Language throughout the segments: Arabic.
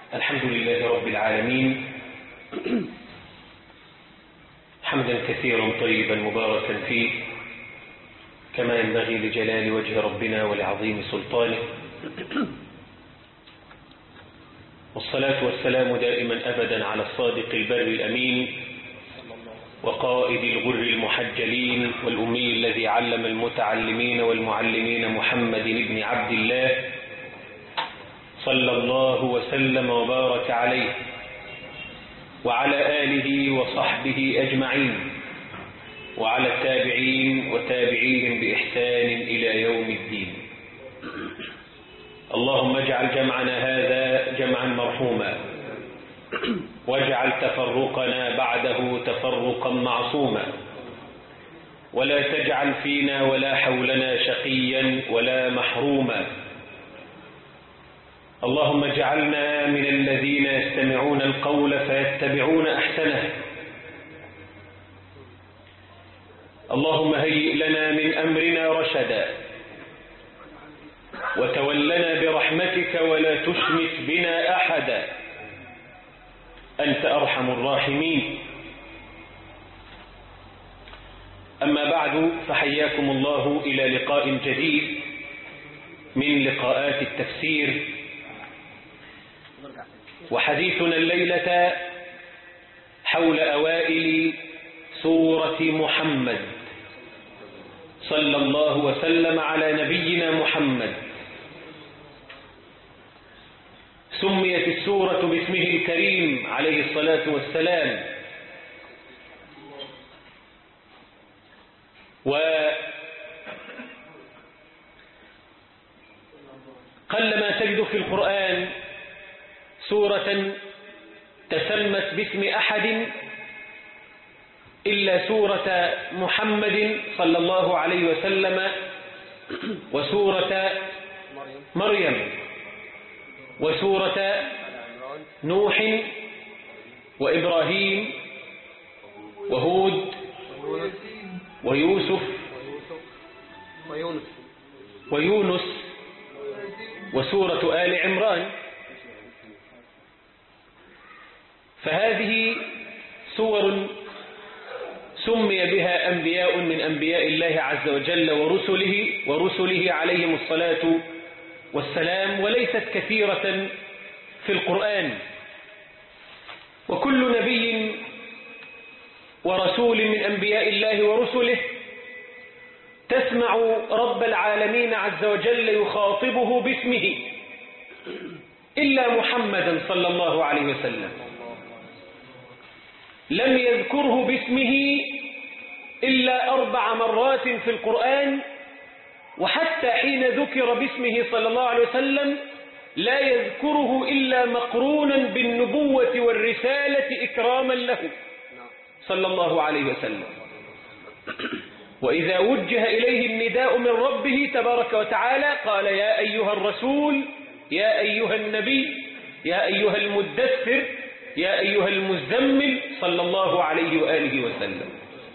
الحمد لله رب العالمين، حمدا كثيرا طيبا مباركا فيه كما ينبغي لجلال وجه ربنا ولعظيم سلطانه، والصلاة والسلام دائما أبدا على الصادق البر الأمين وقائد الغر المحجلين والأمي الذي علم المتعلمين والمعلمين محمد بن عبد الله صلى الله وسلم وبارك عليه وعلى آله وصحبه أجمعين وعلى التابعين وتابعيهم بإحسان إلى يوم الدين. اللهم اجعل جمعنا هذا جمعا مرحوما، واجعل تفرقنا بعده تفرقا معصوما، ولا تجعل فينا ولا حولنا شقيا ولا محروما. اللهم اجعلنا من الذين يستمعون القول فيتبعون أحسنه. اللهم هيئ لنا من أمرنا رشدا، وتولنا برحمتك ولا تشمت بنا أحدا، أنت أرحم الراحمين. أما بعد، فحياكم الله إلى لقاء جديد من لقاءات التفسير، وحديثنا الليلة حول أوائل سورة محمد صلى الله وسلم على نبينا محمد. سميت السورة باسمه الكريم عليه الصلاة والسلام، وقلما تجد في القرآن سورة تسمت باسم أحد إلا سورة محمد صلى الله عليه وسلم، وسورة مريم، وسورة نوح، وإبراهيم، وهود، ويوسف، ويونس، وسورة آل عمران. فهذه سور سمي بها أنبياء من أنبياء الله عز وجل ورسله عليهم الصلاة والسلام، وليست كثيرة في القرآن. وكل نبي ورسول من أنبياء الله ورسله تسمع رب العالمين عز وجل يخاطبه باسمه، إلا محمدا صلى الله عليه وسلم لم يذكره باسمه إلا 4 مرات في القرآن، وحتى حين ذكر باسمه صلى الله عليه وسلم لا يذكره إلا مقرونا بالنبوة والرسالة إكراما له صلى الله عليه وسلم. وإذا وجه إليه النداء من ربه تبارك وتعالى قال: يا أيها الرسول، يا أيها النبي، يا أيها المدثر، يا أيها المزمل، صلى الله عليه وآله وسلم،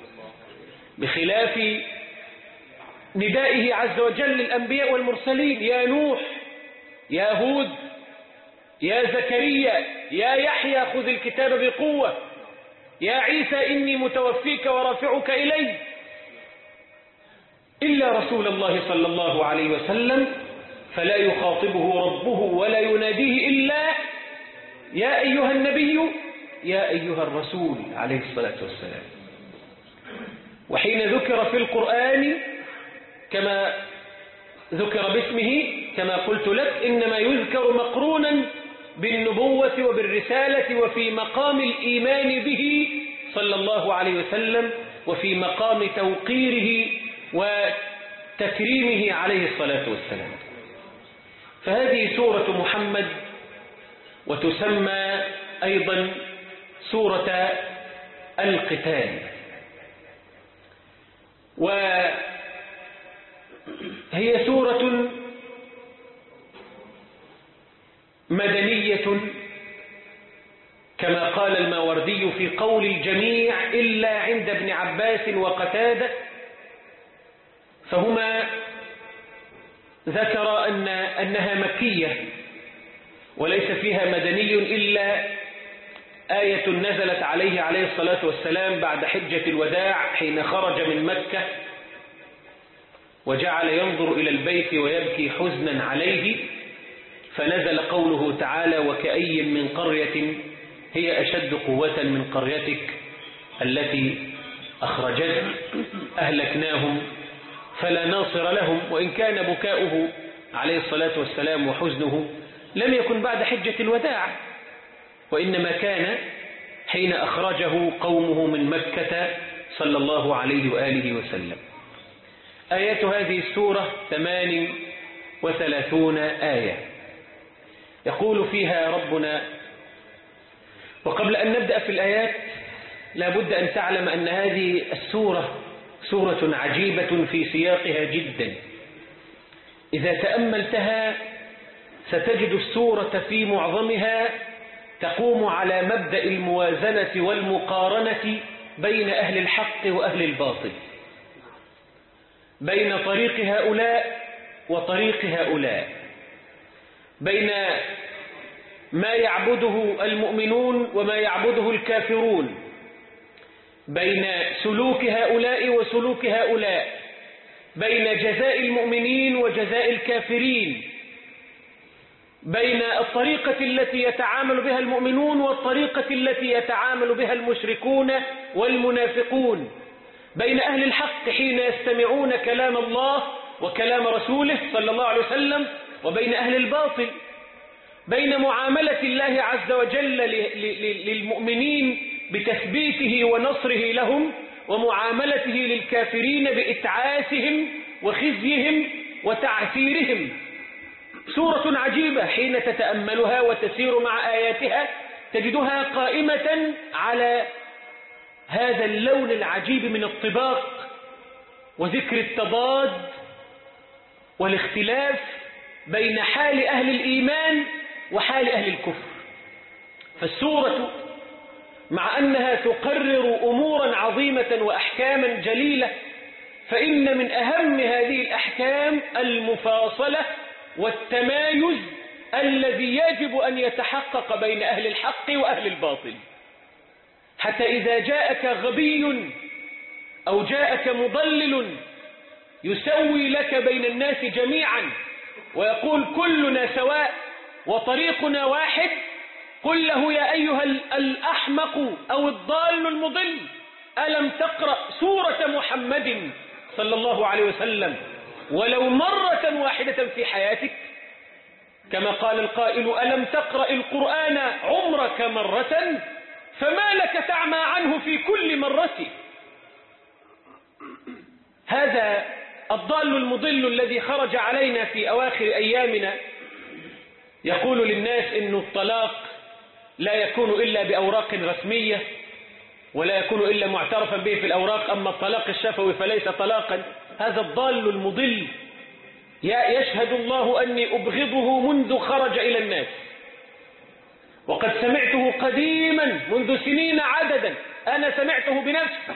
بخلاف ندائه عز وجل للأنبياء والمرسلين: يا نوح، يا هود، يا زكريا، يا يحيى خذ الكتاب بقوة، يا عيسى إني متوفيك ورافعك إلي. إلا رسول الله صلى الله عليه وسلم فلا يخاطبه ربه ولا يناديه إلا يا أيها النبي، يا أيها الرسول عليه الصلاة والسلام. وحين ذكر في القرآن كما ذكر باسمه كما قلت لك إنما يذكر مقرونا بالنبوة وبالرسالة، وفي مقام الإيمان به صلى الله عليه وسلم، وفي مقام توقيره وتكريمه عليه الصلاة والسلام. فهذه سورة محمد، وتسمى أيضا سورة القتال، وهي سورة مدنية كما قال الماوردي في قول الجميع إلا عند ابن عباس وقتادة، فهما ذكر أنها مكية، وليس فيها مدني إلا آية نزلت عليه الصلاة والسلام بعد حجة الوداع حين خرج من مكة وجعل ينظر إلى البيت ويبكي حزنا عليه، فنزل قوله تعالى: وكأي من قرية هي أشد قوة من قريتك التي أخرجتك أهلكناهم فلا ناصر لهم. وإن كان بكاؤه عليه الصلاة والسلام وحزنه لم يكن بعد حجة الوداع، وإنما كان حين أخرجه قومه من مكة صلى الله عليه وآله وسلم. آيات هذه السورة 38 آية يقول فيها ربنا. وقبل أن نبدأ في الآيات لا بد أن تعلم أن هذه السورة سورة عجيبة في سياقها جدا. إذا تأملتها ستجد السورة في معظمها تقوم على مبدأ الموازنة والمقارنة بين أهل الحق وأهل الباطل، بين طريق هؤلاء وطريق هؤلاء، بين ما يعبده المؤمنون وما يعبده الكافرون، بين سلوك هؤلاء وسلوك هؤلاء، بين جزاء المؤمنين وجزاء الكافرين، بين الطريقة التي يتعامل بها المؤمنون والطريقة التي يتعامل بها المشركون والمنافقون، بين أهل الحق حين يستمعون كلام الله وكلام رسوله صلى الله عليه وسلم، وبين أهل الباطل، بين معاملة الله عز وجل للمؤمنين بتثبيته ونصره لهم، ومعاملته للكافرين بإتعاسهم وخزيهم وتعثيرهم. سورة عجيبة حين تتأملها وتسير مع آياتها تجدها قائمة على هذا اللون العجيب من الطباق وذكر التضاد والاختلاف بين حال أهل الإيمان وحال أهل الكفر. فالسورة مع أنها تقرر أمورا عظيمة وأحكاما جليلة، فإن من أهم هذه الأحكام المفاصلة والتمايز الذي يجب أن يتحقق بين أهل الحق وأهل الباطل، حتى إذا جاءك غبي أو جاءك مضلل يسوي لك بين الناس جميعا ويقول كلنا سواء وطريقنا واحد، قل له: يا أيها الأحمق أو الضال المضل، ألم تقرأ سورة محمد صلى الله عليه وسلم ولو مرة واحدة في حياتك؟ كما قال القائل: ألم تقرأ القرآن عمرك مرة فما لك تعمى عنه في كل مرة؟ هذا الضال المضل الذي خرج علينا في أواخر أيامنا يقول للناس إن الطلاق لا يكون إلا بأوراق رسمية ولا يكون إلا معترفا به في الأوراق، أما الطلاق الشفوي فليس طلاقا. هذا الضال المضل يشهد الله أني أبغضه منذ خرج إلى الناس، وقد سمعته قديما منذ سنين عددا، أنا سمعته بنفسي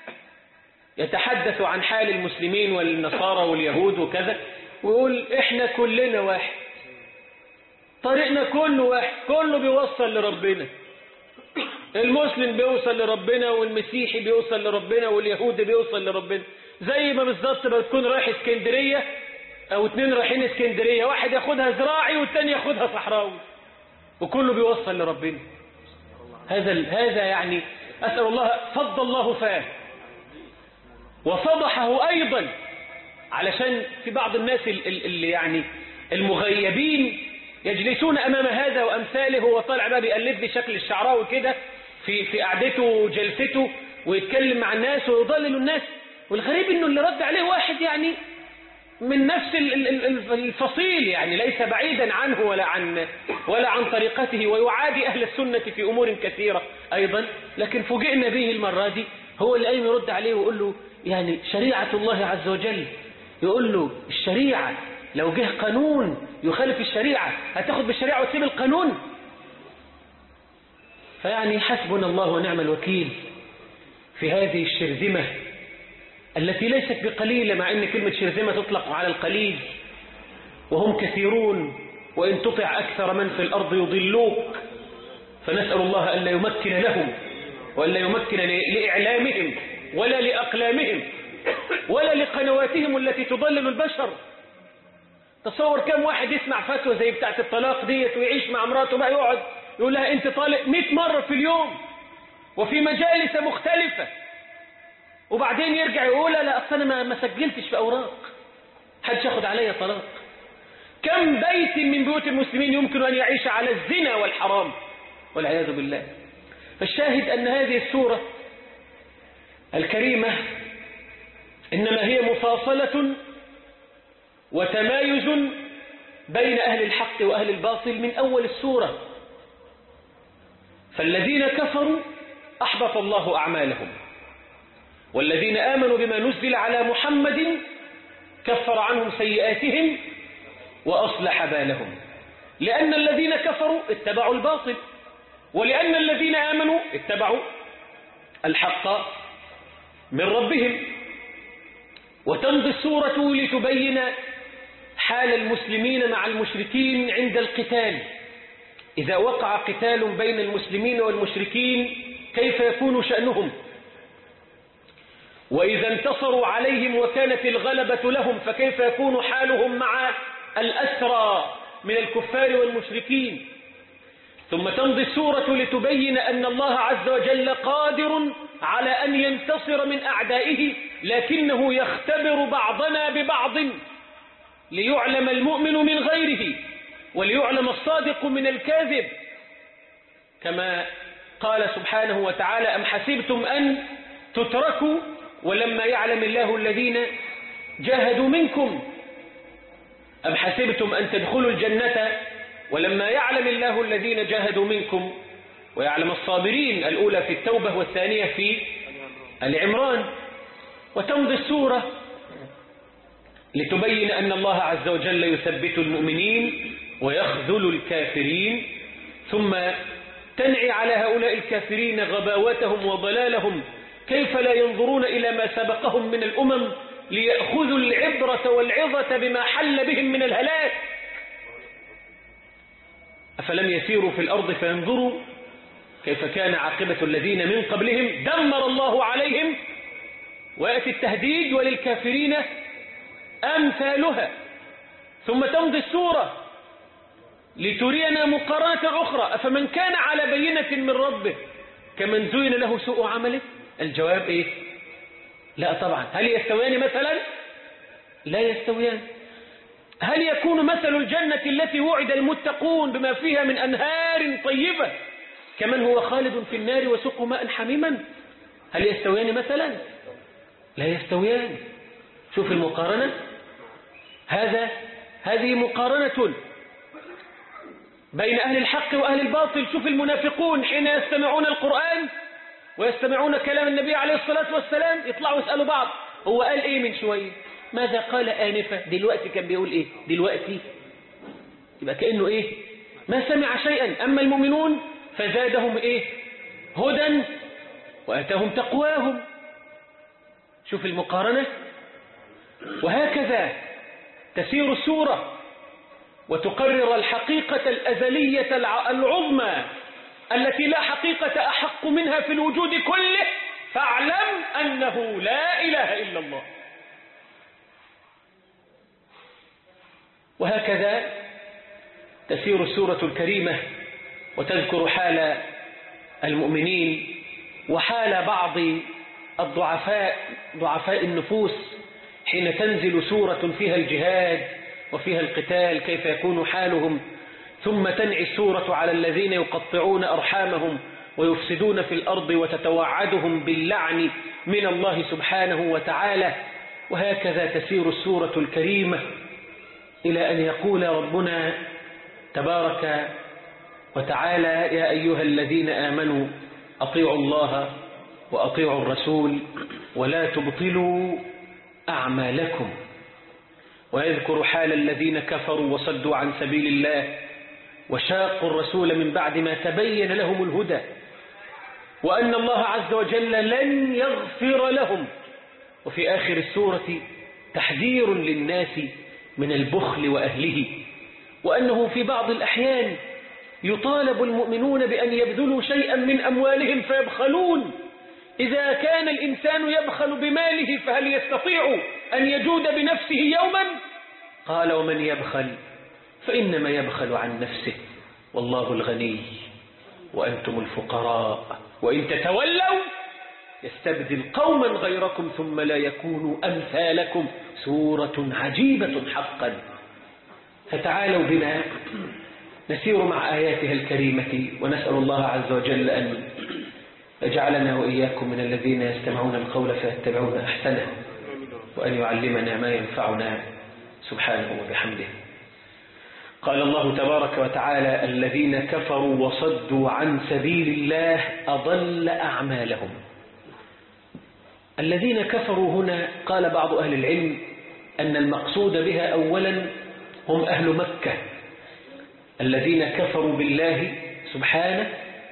يتحدث عن حال المسلمين والنصارى واليهود وكذا، ويقول إحنا كلنا واحد، طريقنا كله واحد، كله بيوصل لربنا. المسلم بيوصل لربنا والمسيحي بيوصل لربنا واليهودي بيوصل لربنا، زي ما بالظبط بتكون رايح اسكندرية أو اتنين رايحين اسكندرية، واحد ياخدها زراعي والتاني ياخدها صحراوي، وكله بيوصل لربنا. هذا يعني أسأل الله فض الله فاه وفضحه أيضا، علشان في بعض الناس اللي يعني المغيبين يجلسون أمام هذا وأمثاله، هو طالع بقى بيقلد لي شكل الشعراوي كده في قعدته وجلسته ويتكلم مع الناس ويضلل الناس. والغريب إنه اللي رد عليه واحد يعني من نفس الفصيل، يعني ليس بعيدا عنه ولا عن طريقته، ويعادي أهل السنة في أمور كثيرة أيضا. لكن فوجئنا به المرة دي هو اللي قايم يرد عليه ويقول له يعني شريعة الله عز وجل، يقول له الشريعة لو جه قانون يخالف الشريعة هتاخد بالشريعة وتسيب القانون؟ فيعني حسبنا الله ونعم الوكيل في هذه الشرذمة التي ليست بقليلة، مع أن كلمة شرذمة تطلق على القليل وهم كثيرون وإن تطع أكثر من في الأرض يضلوك. فنسأل الله ألا يمكن لهم وألا يمكن لإعلامهم ولا لأقلامهم ولا لقنواتهم التي تضلل البشر. تصور كم واحد يسمع فتوى زي بتاعة الطلاق ديت ويعيش مع امراته بقى يقعد يقول لها أنت طالق 100 مرة في اليوم وفي مجالس مختلفة، وبعدين يرجع يقول لا أصل أنا ما سجلتش في أوراق، حدش ياخد عليا طلاق. كم بيت من بيوت المسلمين يمكن أن يعيش على الزنا والحرام والعياذ بالله. فالشاهد أن هذه السورة الكريمة إنما هي مفاصلة وتمايز بين أهل الحق وأهل الباطل من أول السورة. فالذين كفروا أحبط الله أعمالهم، والذين آمنوا بما نزل على محمد كفر عنهم سيئاتهم وأصلح بالهم، لأن الذين كفروا اتبعوا الباطل، ولأن الذين آمنوا اتبعوا الحق من ربهم. وتمضي السورة لتبين حال المسلمين مع المشركين عند القتال. إذا وقع قتال بين المسلمين والمشركين كيف يكون شأنهم، وإذا انتصروا عليهم وكانت الغلبة لهم فكيف يكون حالهم مع الأسرى من الكفار والمشركين. ثم تمضي السورة لتبين أن الله عز وجل قادر على أن ينتصر من أعدائه، لكنه يختبر بعضنا ببعض ليعلم المؤمن من غيره وليعلم الصادق من الكاذب، كما قال سبحانه وتعالى أم حسبتم أن تتركوا ولما يعلم الله الذين جاهدوا منكم، أم حسبتم أن تدخلوا الجنة ولما يعلم الله الذين جاهدوا منكم ويعلم الصابرين، الأولى في التوبة والثانية في العمران. وتمضي السورة لتبين أن الله عز وجل يثبت المؤمنين ويخذل الكافرين، ثم تنعي على هؤلاء الكافرين غباوتهم وضلالهم، كيف لا ينظرون إلى ما سبقهم من الأمم ليأخذوا العبرة والعظة بما حل بهم من الهلاك. أفلم يسيروا في الأرض فينظروا كيف كان عاقبة الذين من قبلهم دمر الله عليهم، ويأتي التهديد وللكافرين أمثالها. ثم تمضي السورة لترينا مقارنة أخرى، أفمن كان على بينة من ربه كمن زين له سوء عمله؟ الجواب إيه؟ لا طبعا. هل يستويان مثلا؟ لا يستويان. هل يكون مثل الجنة التي وعد المتقون بما فيها من أنهار طيبة كمن هو خالد في النار وسقوا ماء حميما؟ هل يستويان مثلا؟ لا يستويان. شوف المقارنة، هذه مقارنة بين أهل الحق وأهل الباطل. شوف المنافقون حين يستمعون القرآن ويستمعون كلام النبي عليه الصلاة والسلام يطلعوا يسألوا بعض هو قال إيه من شوية؟ ماذا قال آنفة؟ دلوقتي كان بيقول إيه؟ دلوقتي يبقى كأنه إيه؟ ما سمع شيئا. أما المؤمنون فزادهم إيه؟ هدى وآتاهم تقواهم. شوف المقارنة. وهكذا تسير السورة وتقرر الحقيقة الأزلية العظمى التي لا حقيقة أحق منها في الوجود كله، فاعلم أنه لا إله إلا الله. وهكذا تسير السورة الكريمة وتذكر حال المؤمنين وحال بعض ضعفاء النفوس حين تنزل سورة فيها الجهاد وفيها القتال كيف يكون حالهم. ثم تنعي السورة على الذين يقطعون أرحامهم ويفسدون في الأرض وتتوعدهم باللعن من الله سبحانه وتعالى. وهكذا تسير السورة الكريمة إلى أن يقول ربنا تبارك وتعالى يا أيها الذين آمنوا أطيعوا الله وأطيعوا الرسول ولا تبطلوا أعمالكم. ويذكر حال الذين كفروا وصدوا عن سبيل الله وشاقوا الرسول من بعد ما تبين لهم الهدى، وأن الله عز وجل لن يغفر لهم. وفي آخر السورة تحذير للناس من البخل وأهله، وأنه في بعض الأحيان يطالب المؤمنون بأن يبذلوا شيئا من أموالهم فيبخلون. إذا كان الإنسان يبخل بماله فهل يستطيع أن يجود بنفسه يوما؟ قال ومن يبخل فإنما يبخل عن نفسه والله الغني وأنتم الفقراء وإن تتولوا يستبدل قوما غيركم ثم لا يكونوا أمثالكم. سورة عجيبة حقا. فتعالوا بنا نسير مع آياتها الكريمة، ونسأل الله عز وجل أن يجعلنا وإياكم من الذين يستمعون القول فيتبعون أحسنه، وأن يعلمنا ما ينفعنا سبحانه وبحمده. قال الله تبارك وتعالى: الذين كفروا وصدوا عن سبيل الله أضل أعمالهم. الذين كفروا هنا قال بعض أهل العلم أن المقصود بها أولا هم أهل مكة، الذين كفروا بالله سبحانه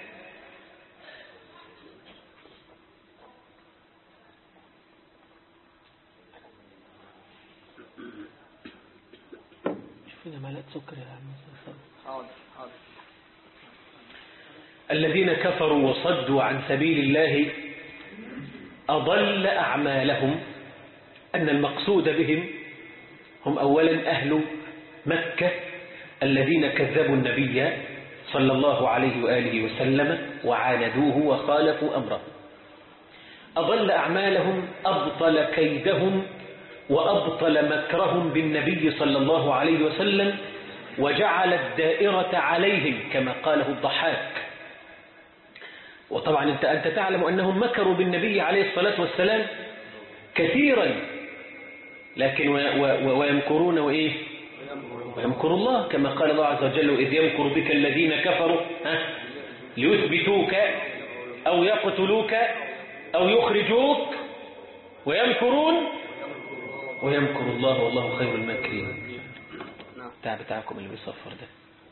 الذين كفروا وصدوا عن سبيل الله أضل أعمالهم، أن المقصود بهم هم أولا أهل مكة الذين كذبوا النبي صلى الله عليه وآله وسلم وعاندوه وخالفوا أمره. أضل أعمالهم، أبطل كيدهم وأبطل مكرهم بالنبي صلى الله عليه وسلم، وجعل الدائرة عليهم كما قاله الضحاك. وطبعا أنت تعلم أنهم مكروا بالنبي عليه الصلاة والسلام كثيرا، لكن ويمكرون وإيه؟ ويمكر الله كما قال الله عز وجل: إذ يمكر بك الذين كفروا ليثبتوك أو يقتلوك أو يخرجوك ويمكرون ويمكر الله والله خير الماكرين. بتاعكم اللي بيصفر ده.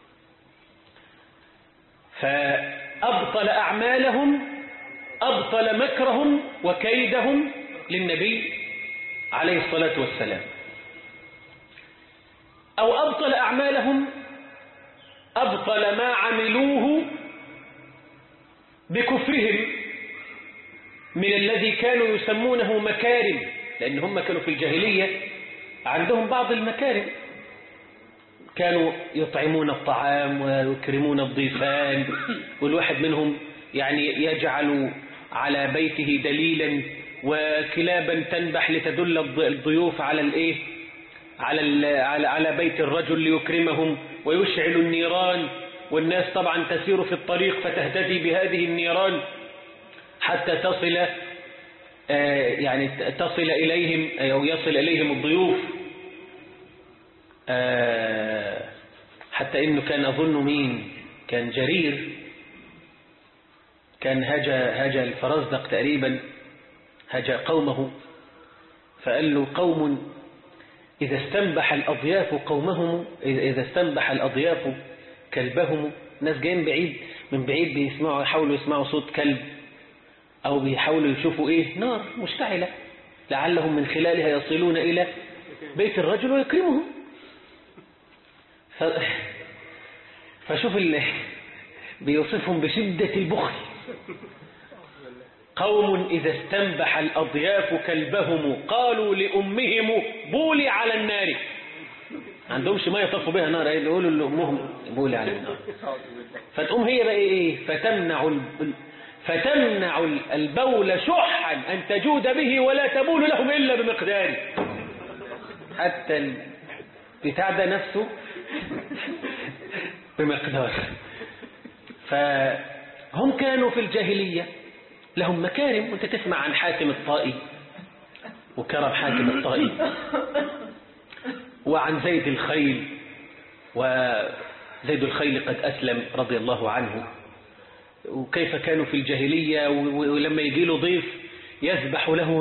فأبطل أعمالهم، أبطل مكرهم وكيدهم للنبي عليه الصلاة والسلام. أو أبطل أعمالهم، أبطل ما عملوه بكفرهم من الذي كانوا يسمونه مكارم، لأن هم كانوا في الجاهلية عندهم بعض المكارم، كانوا يطعمون الطعام ويكرمون الضيفان، والواحد منهم يعني يجعل على بيته دليلا وكلابا تنبح لتدل الضيوف على الايه، على بيت الرجل ليكرمهم، ويشعل النيران، والناس طبعا تسير في الطريق فتهتدي بهذه النيران حتى تصل إليهم أو يصل إليهم الضيوف. حتى إنه كان أظن مين كان جرير، كان هجا الفرزدق تقريبا، هجا قومه فقال له: قوم إذا استنبح الأضياف قومهم، إذا استنبح الأضياف كلبهم. ناس جايين من بعيد بيسمعوا، يحاولوا يسمعوا صوت كلب، أو بيحاولوا يشوفوا إيه، نار مشتعلة لعلهم من خلالها يصلون إلى بيت الرجل ويكرمهم. فشوف بيوصفهم بشدة البخل: قوم إذا استنبح الأضياف كلبهم قالوا لأمهم بولي على النار. عندهمش ما يطفوا بها نار، يقولوا لأمهم بولي على النار. فتقوم هي بقى إيه؟ فتمنع البول شحا أن تجود به ولا تبول لهم إلا بمقداره. حتى البتاع ده نفسه بمقدار. فهم كانوا في الجاهلية لهم مكارم، وانت تسمع عن حاتم الطائي وكرم حاتم الطائي، وعن زيد الخيل، وزيد الخيل قد أسلم رضي الله عنه، وكيف كانوا في الجاهلية. ولما يجي له ضيف يذبح له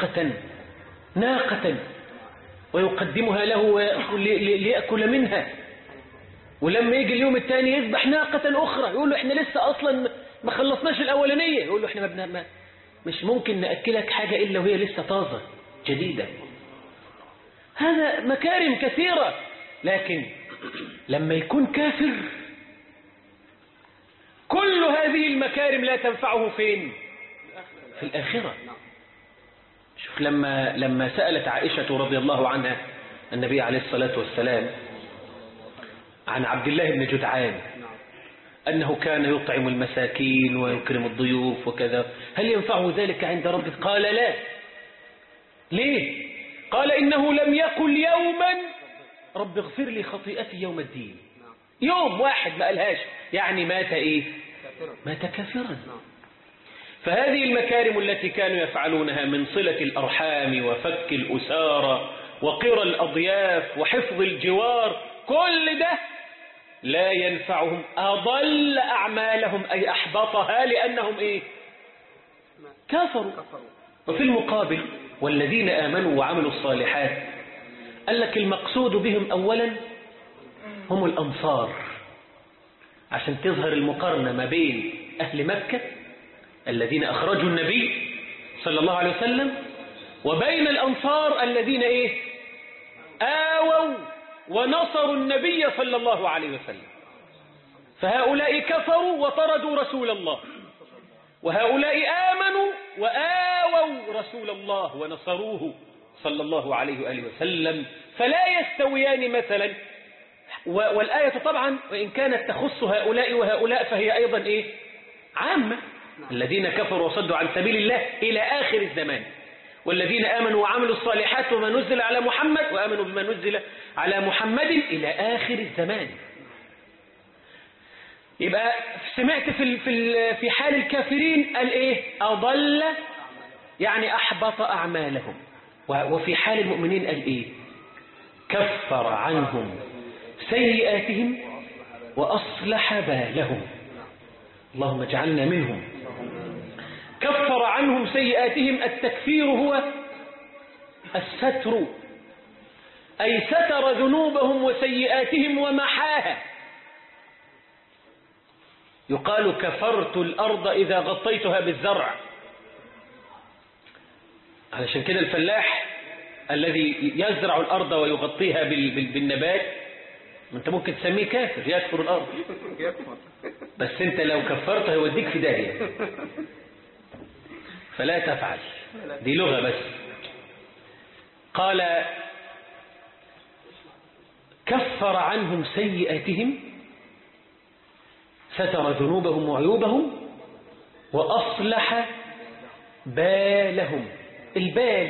ناقة ويقدمها له ليأكل منها، ولما يجي اليوم الثاني يذبح ناقة أخرى، يقول له: إحنا لسه أصلا ما خلصناش الأولانية. يقول له: إحنا مش ممكن نأكلك حاجة إلا وهي لسه طازة جديدة. هذا مكارم كثيرة، لكن لما يكون كافر كل هذه المكارم لا تنفعه فين؟ في الآخرة. شوف لما سألت عائشة رضي الله عنها النبي عليه الصلاة والسلام عن عبد الله بن جدعان أنه كان يطعم المساكين ويكرم الضيوف وكذا، هل ينفعه ذلك عند ربه؟ قال لا. ليه؟ قال إنه لم يقل يوما رب اغفر لي خطيئتي يوم الدين. يوم واحد ما قالهاش، يعني مات إيه؟ مات كافرا. فهذه المكارم التي كانوا يفعلونها من صلة الأرحام وفك الأسارة وقرى الأضياف وحفظ الجوار، كل ده لا ينفعهم، أضل أعمالهم أي أحبطها لأنهم إيه؟ كافروا. وفي المقابل والذين آمنوا وعملوا الصالحات قال لك المقصود بهم أولا هم الأنصار، عشان تظهر المقارنة ما بين أهل مكة الذين أخرجوا النبي صلى الله عليه وسلم وبين الأنصار الذين إيه؟ آووا ونصروا النبي صلى الله عليه وسلم. فهؤلاء كفروا وطردوا رسول الله، وهؤلاء آمنوا وآووا رسول الله ونصروه صلى الله عليه وآله وسلم، فلا يستويان مثلا. والآية طبعا وإن كانت تخص هؤلاء وهؤلاء فهي أيضا إيه؟ عامة. الذين كفروا وصدوا عن سبيل الله إلى آخر الزمان، والذين آمنوا وعملوا الصالحات وما نزل على محمد وآمنوا بما نزل على محمد إلى آخر الزمان. يبقى سمعت في حال الكافرين قال إيه؟ أضل يعني أحبط أعمالهم. وفي حال المؤمنين قال إيه؟ كفر عنهم سيئاتهم وأصلح بالهم. اللهم اجعلنا منهم. كفر عنهم سيئاتهم، التكفير هو الستر، أي ستر ذنوبهم وسيئاتهم ومحاها. يقال كفرت الأرض إذا غطيتها بالزرع. علشان كده الفلاح الذي يزرع الأرض ويغطيها بالنبات انت ممكن تسميه كافر، يكفر الأرض، بس انت لو كفرته هيوديك في داهية، فلا تفعل، دي لغة بس. قال كفر عنهم سيئاتهم، ستر ذنوبهم وعيوبهم، وأصلح بالهم. البال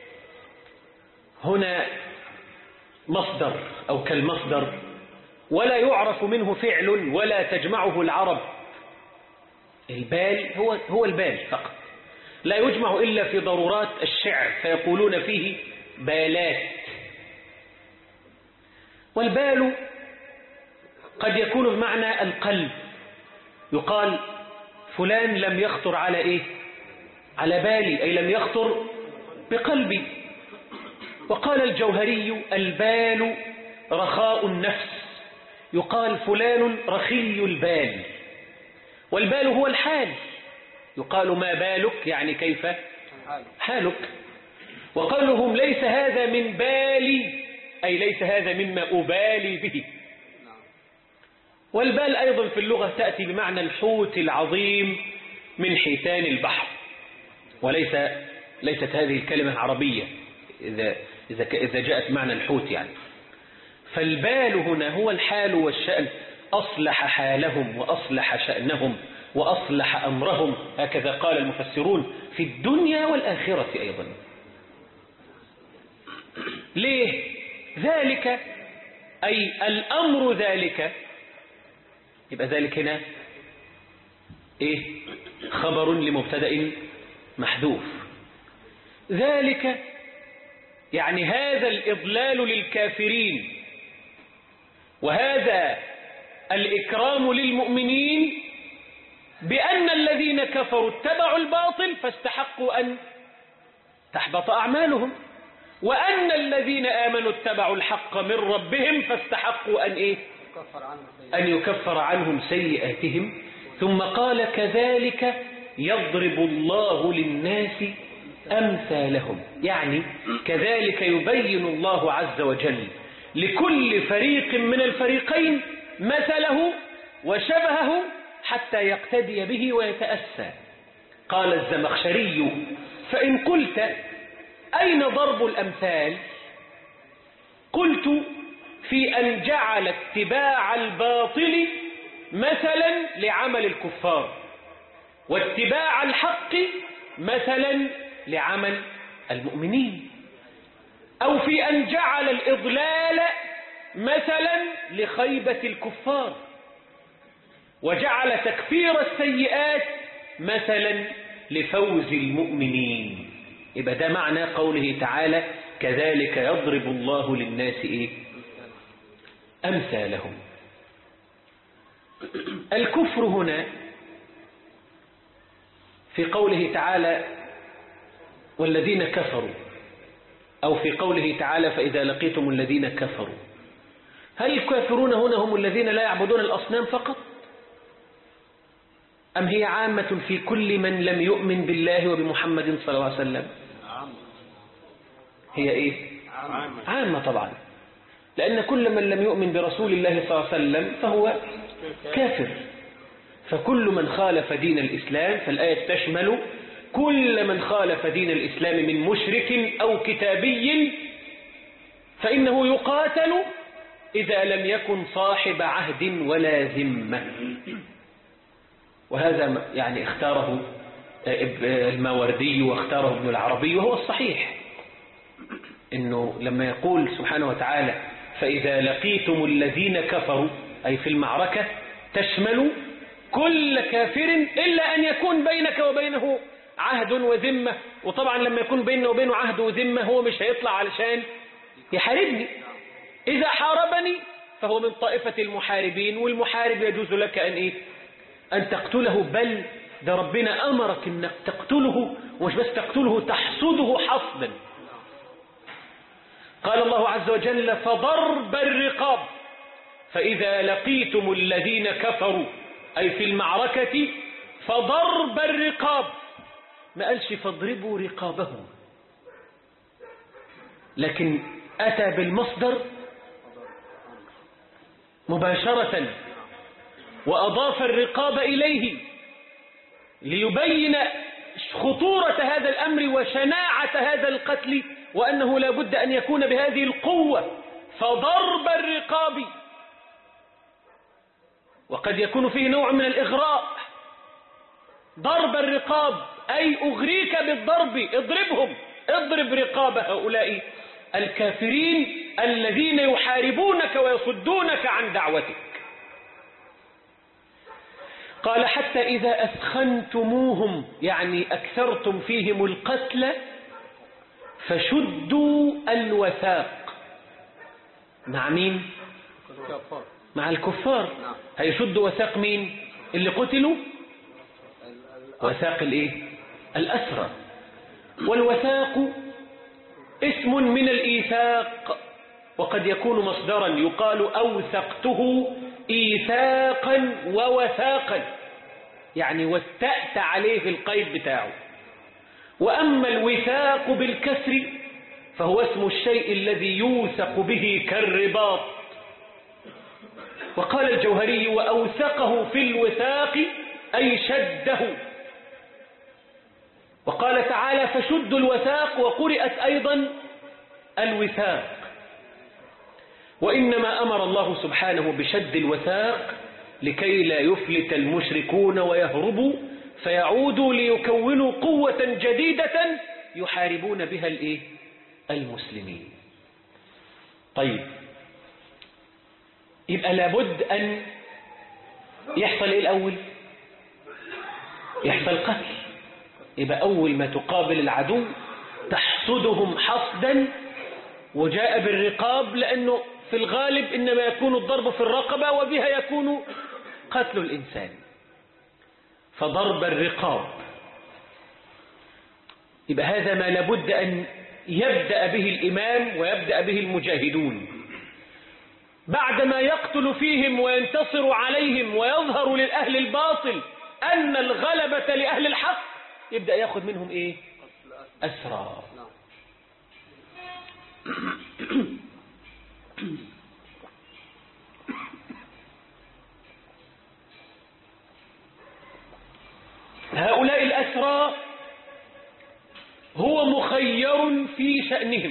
هنا مصدر أو كالمصدر، ولا يعرف منه فعل ولا تجمعه العرب. البال هو البال فقط، لا يجمع إلا في ضرورات الشعر فيقولون فيه بالات. والبال قد يكون بمعنى القلب، يقال فلان لم يخطر على إيه؟ على بالي، أي لم يخطر بقلبي. وقال الجوهري البال رخاء النفس، يقال فلان رخي البال. والبال هو الحال، يقال ما بالك يعني كيف حالك. وقالهم ليس هذا من بالي، أي ليس هذا مما أبالي به. والبال أيضا في اللغة تأتي بمعنى الحوت العظيم من حيتان البحر، ليست هذه الكلمة عربية إذا جاءت معنى الحوت يعني. فالبال هنا هو الحال والشأن، أصلح حالهم وأصلح شأنهم وأصلح أمرهم، هكذا قال المفسرون في الدنيا والآخرة أيضا. ليه؟ ذلك أي الأمر ذلك، يبقى ذلك هنا إيه؟ خبر لمبتدأ محذوف. ذلك يعني هذا الإضلال للكافرين وهذا الإكرام للمؤمنين، بأن الذين كفروا اتبعوا الباطل فاستحقوا أن تحبط أعمالهم، وأن الذين آمنوا اتبعوا الحق من ربهم فاستحقوا أن إيه؟ أن يكفر عنهم سيئاتهم. ثم قال كذلك يضرب الله للناس أمثالهم، يعني كذلك يبين الله عز وجل لكل فريق من الفريقين مثله وشبهه حتى يقتدي به ويتأسى. قال الزمخشري: فإن قلت أين ضرب الأمثال؟ قلت: في أن جعل اتباع الباطل مثلا لعمل الكفار، واتباع الحق مثلا لعمل المؤمنين، أو في أن جعل الإضلال مثلا لخيبة الكفار، وجعل تكفير السيئات مثلا لفوز المؤمنين. يبقى ده معنى قوله تعالى: كذلك يضرب الله للناس أمثالهم. الكفر هنا في قوله تعالى: والذين كفروا، أو في قوله تعالى: فإذا لقيتم الذين كفروا، هل الكافرون هنا هم الذين لا يعبدون الأصنام فقط؟ أم هي عامة في كل من لم يؤمن بالله وبمحمد صلى الله عليه وسلم؟ هي إيه؟ عامة طبعا، لأن كل من لم يؤمن برسول الله صلى الله عليه وسلم فهو كافر. فكل من خالف دين الإسلام، فالآية تشمل كل من خالف دين الإسلام من مشرك أو كتابي، فإنه يقاتل إذا لم يكن صاحب عهد ولا ذمة. وهذا يعني اختاره الماوردي واختاره ابن العربي، وهو الصحيح، إنه لما يقول سبحانه وتعالى: فإذا لقيتم الذين كفروا، أي في المعركة، تشمل كل كافر إلا أن يكون بينك وبينه عهد وذمة. وطبعا لما يكون بيننا وبينه عهد وذمة هو مش هيطلع علشان يحاربني. إذا حاربني فهو من طائفة المحاربين، والمحارب يجوز لك أن تقتله، بل ده ربنا أمرك أنك تقتله، ومش بس تقتله، تحصده حصدا. قال الله عز وجل: فضرب الرقاب، فإذا لقيتم الذين كفروا، أي في المعركة، فضرب الرقاب، ما قالش فاضربوا رقابهم، لكن أتى بالمصدر مباشرة وأضاف الرقاب إليه ليبين خطورة هذا الأمر وشناعة هذا القتل، وأنه لا بد أن يكون بهذه القوة. فضرب الرقاب، وقد يكون فيه نوع من الإغراء. ضرب الرقاب أي أغريك بالضرب، اضربهم، اضرب رقاب هؤلاء الكافرين الذين يحاربونك ويصدونك عن دعوتك. قال: حتى إذا أثخنتموهم، يعني أكثرتم فيهم القتل، فشدوا الوثاق. مع مين؟ مع الكفار. هيشدوا وثاق مين؟ اللي قتلوا؟ وثاق الأسرى. والوثاق اسم من الإيثاق، وقد يكون مصدرا، يقال أوثقته إيثاقا ووثاقا، يعني وثقت عليه في القيد بتاعه. وأما الوثاق بالكسر فهو اسم الشيء الذي يوثق به كالرباط. وقال الجوهري: وأوثقه في الوثاق أي شده. وقال تعالى: فشدوا الوثاق، وقرئت أيضا الوثاق. وإنما أمر الله سبحانه بشد الوثاق لكي لا يفلت المشركون ويهربوا، فيعودوا ليكونوا قوة جديدة يحاربون بها المسلمين. طيب، يبقى لابد أن يحصل الأول؟ يحصل قتل. يبقى أول ما تقابل العدو تحصدهم حصدا. وجاء بالرقاب لأنه في الغالب إنما يكون الضرب في الرقبة، وبها يكون قتل الإنسان. فضرب الرقاب، يبقى هذا ما لابد أن يبدأ به الإمام ويبدأ به المجاهدون. بعدما يقتل فيهم وينتصر عليهم ويظهر للأهل الباطل أن الغلبة لأهل الحق، يبدأ يأخذ منهم أسرى. هؤلاء الأسرى هو مخير في شأنهم،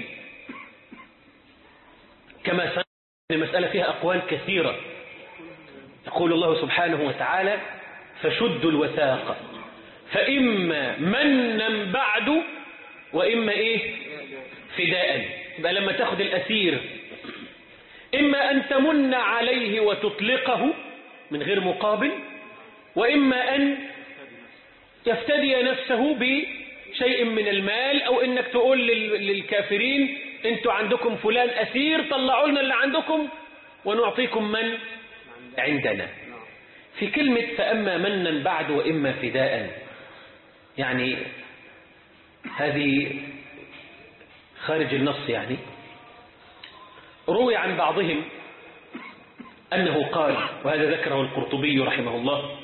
كما سنرى المسألة فيها أقوال كثيرة. يقول الله سبحانه وتعالى: فشدوا الوثاق فإما منا بعد وإما فداء. يبقى لما تاخد الأسير إما أن تمن عليه وتطلقه من غير مقابل، وإما أن يفتدي نفسه بشيء من المال، أو إنك تقول للكافرين: أنتوا عندكم فلان أسير، طلعوا لنا اللي عندكم ونعطيكم من عندنا. في كلمة فأما منا بعد وإما فداء، يعني هذه خارج النص. يعني روي عن بعضهم أنه قال، وهذا ذكره القرطبي رحمه الله،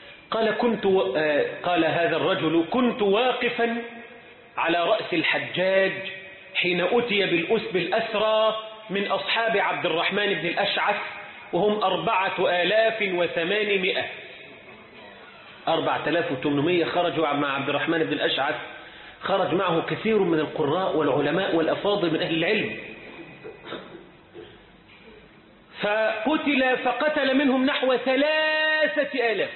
قال هذا الرجل: كنت واقفا على رأس الحجاج حين أتي بالأسرى من أصحاب عبد الرحمن بن الأشعث، وهم 4800. 4800 خرجوا مع عبد الرحمن بن الأشعث، خرج معه كثير من القراء والعلماء والأفاضل من أهل العلم. فقتل منهم نحو 3000،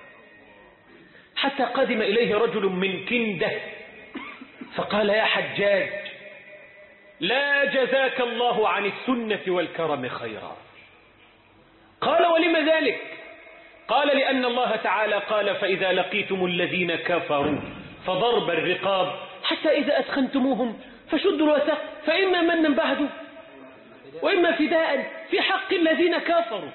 حتى قدم إليه رجل من كندة فقال: يا حجاج، لا جزاك الله عن السنة والكرم خيرا. قال: ولم ذلك؟ قال: لأن الله تعالى قال: فإذا لقيتم الذين كفروا فضرب الرقاب حتى إذا أثخنتموهم فشدوا الوثاق فإما منا بعد وإما فداء في حق الذين كفروا.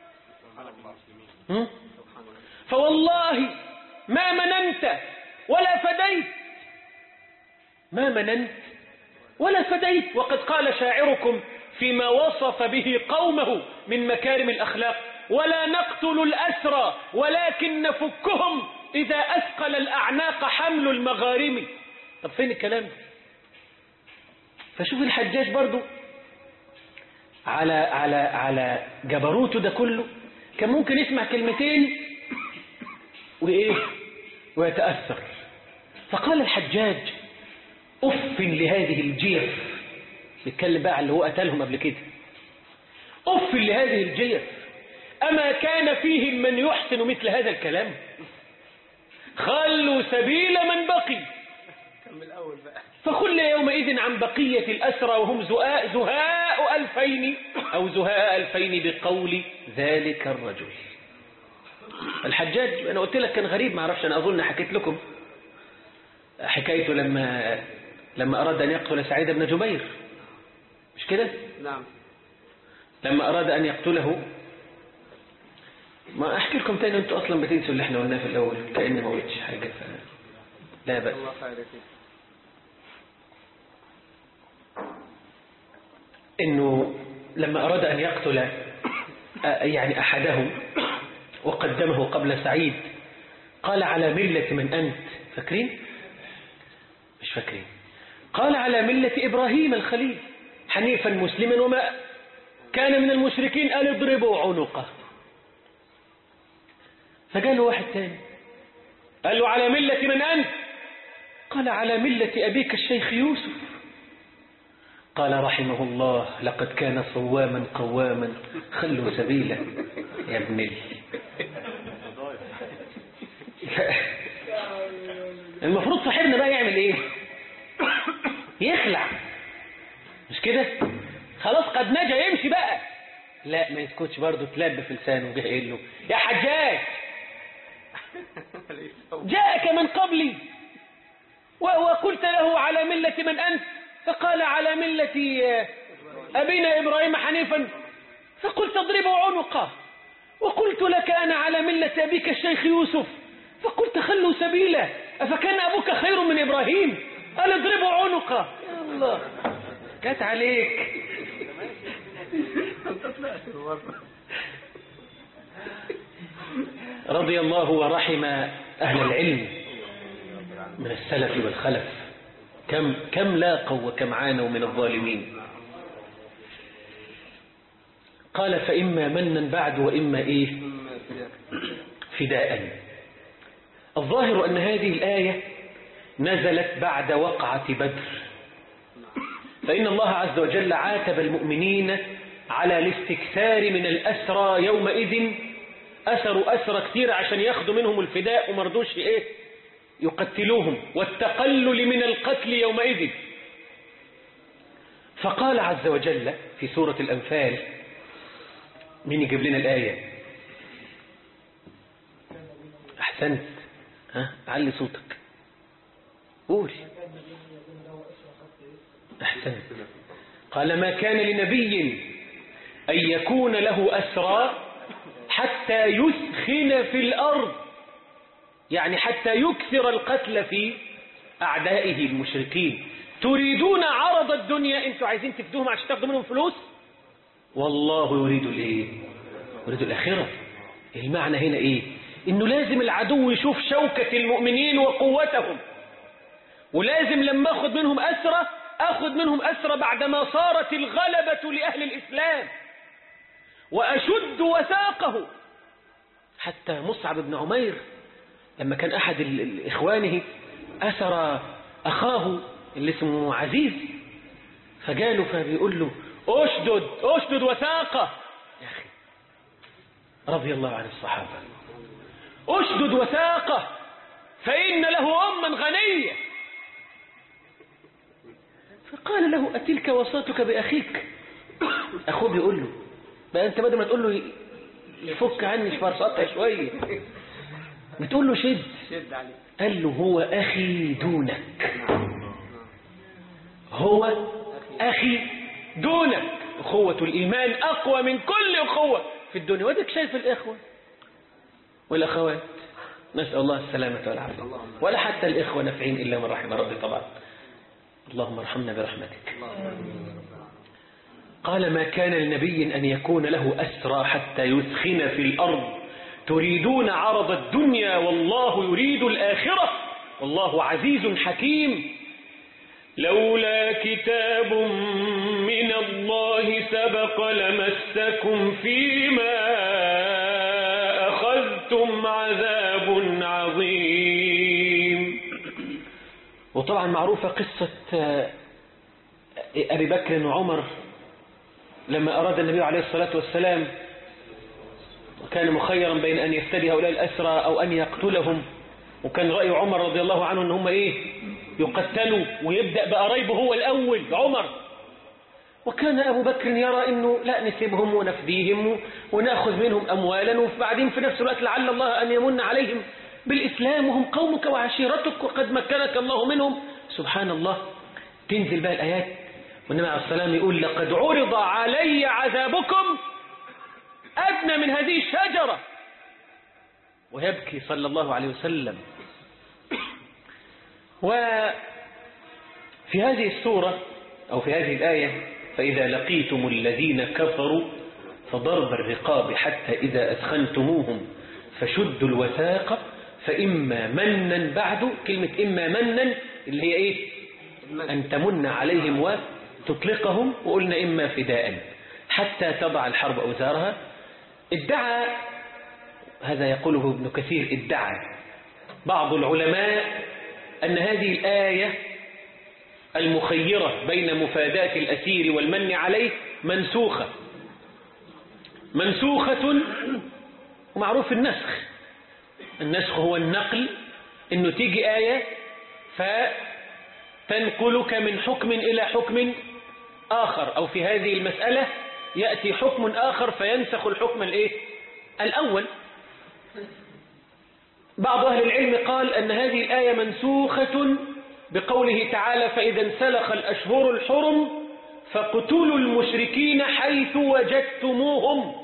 فوالله ما مننت ولا فديت، ما مننت ولا فديت. وقد قال شاعركم فيما وصف به قومه من مكارم الأخلاق: ولا نقتل الأسرى ولكن نفكهم إذا أثقل الأعناق حمل المغارم. طب فين الكلام ده؟ فشوف الحجاج برضو على جبروته ده كله، كان ممكن يسمع كلمتين ويتأثر. فقال الحجاج: أف لهذه الجيف. نتكلم بقى على اللي هو قتلهم قبل كده. أف لهذه الجيف، أما كان فيهم من يحسن مثل هذا الكلام؟ خلوا سبيل من بقي، فخل يومئذ عن بقية الأسرى وهم زهاء 2000 أو زهاء 2000 بقول ذلك الرجل. الحجاج أنا قلت لك كان غريب، ما أعرفش، أنا أظن حكيت لكم حكايته لما أراد أن يقتل سعيد بن جبير، مش كده؟ نعم. لما أراد أن يقتله، ما أحكي لكم تاني، أنتوا أصلا بتنسوا اللي احنا قلناه في الأول كأني ما قلتش حاجة، لا بأس. إنه لما أراد أن يقتل يعني أحدهم وقدمه قبل سعيد، قال: على ملة من أنت؟ فاكرين؟ مش فاكرين. قال: على ملة إبراهيم الخليل حنيفا مسلما وما كان من المشركين، قال: اضربوا عنقه. فقال له واحد تاني، قال له: على ملة من أنت؟ قال: على ملة أبيك الشيخ يوسف. قال: رحمه الله، لقد كان صواما قواما، خلوا سبيله يا ابني. المفروض صاحبنا بقى يعمل ايه؟ يخلع، مش كده؟ خلاص قد نجا، يمشي بقى. لا، ما يسكتش برضه، تلب في لسانه وجه قايل له: يا حجاج، جاءك من قبلي وقلت له على ملة من أنت؟ فقال: على ملة أبينا إبراهيم حنيفا. فقلت: اضربوا عنقه. وقلت لك أنا على ملة أبيك الشيخ يوسف. فقلت: خلوا سبيله. أفكان أبوك خير من إبراهيم؟ قال: اضربوا عنقه. يا الله، كات عليك. رضي الله ورحم أهل العلم من السلف والخلف، كم لاقوا وكم عانوا من الظالمين. قال فإما منا بعد وإما إيه؟ فداء. الظاهر أن هذه الآية نزلت بعد وقعة بدر، فإن الله عز وجل عاتب المؤمنين على الاستكثار من الأسرى يومئذ. أسروا أسرى كثير عشان ياخدوا منهم الفداء ومرضوش إيه؟ يقتلوهم، والتقلل من القتل يومئذ. فقال عز وجل في سورة الأنفال، مين يجيب لنا الآية؟ أحسنت، علي صوتك قول. أحسنت. قال ما كان لنبي أن يكون له أسرى حتى يسخن في الأرض، يعني حتى يكثر القتل في أعدائه المشركين. تريدون عرض الدنيا، انتوا عايزين تفدوهم عشان تاخدوا منهم فلوس، والله يريد الايه؟ يريد الآخرة. المعنى هنا ايه؟ انه لازم العدو يشوف شوكة المؤمنين وقوتهم، ولازم لما اخذ منهم أسرى اخذ منهم أسرى بعدما صارت الغلبة لأهل الإسلام، وأشد وثاقه. حتى مصعب بن عمير لما كان أحد إخوانه أسر أخاه اللي اسمه عزيز، فجاله فبيقول له أشدد وثاقه. يا أخي رضي الله عن الصحابة، أشدد وثاقه فإن له أما غنية. فقال له أتلك وصاتك بأخيك؟ أخوه بيقول له بقى أنت بدل ما تقول له يفك عني فرصتها شوية بتقول له شد عليه. قال له هو أخي دونك، هو أخي دونك. أخوة الإيمان أقوى من كل أخوة في الدنيا. ودك شايف الإخوة والأخوات، نسأل الله السلامة والعافية، ولا حتى الإخوة نافعين إلا من رحم ربي طبعا. اللهم ارحمنا برحمتك. قال ما كان لنبي أن يكون له أسرى حتى يثخن في الأرض تريدون عرض الدنيا والله يريد الآخرة والله عزيز حكيم. لولا كتاب من الله سبق لمسكم فيما أخذتم عذاب عظيم. وطبعا معروفة قصة أبي بكر وعمر لما أراد النبي عليه الصلاة والسلام، وكان مخيرا بين أن يفتدي هؤلاء الأسرى أو أن يقتلهم، وكان رأي عمر رضي الله عنه أن هم يقتلوا ويبدأ بقرايبه هو الأول عمر، وكان أبو بكر يرى أنه لا نسيبهم ونفديهم ونأخذ منهم أموالا، وبعدين في نفس الوقت لعل الله أن يمن عليهم بالإسلام وهم قومك وعشيرتك وقد مكنك الله منهم. سبحان الله، تنزل بقى الآيات والنبي عليه الصلاة والسلام يقول لقد عرض علي عذابكم أدنى من هذه الشجرة، ويبكي صلى الله عليه وسلم. وفي هذه السورة أو في هذه الآية فإذا لقيتم الذين كفروا فضرب الرقاب حتى إذا أثخنتموهم فشدوا الوثاق فإما منا بعد. كلمة إما منا اللي هي إيه؟ أن تمن عليهم وتطلقهم، وقلنا إما فداء حتى تضع الحرب أوزارها. ادعى، هذا يقوله ابن كثير، ادعى بعض العلماء أن هذه الآية المخيرة بين مفاداة الأسير والمن عليه منسوخة. ومعروف النسخ هو النقل، إنه تيجي آية فتنقلك من حكم إلى حكم آخر، أو في هذه المسألة يأتي حكم آخر فينسخ الحكم الأول. بعض أهل العلم قال أن هذه الآية منسوخة بقوله تعالى فإذا انسلخ الأشهر الحرم فاقتلوا المشركين حيث وجدتموهم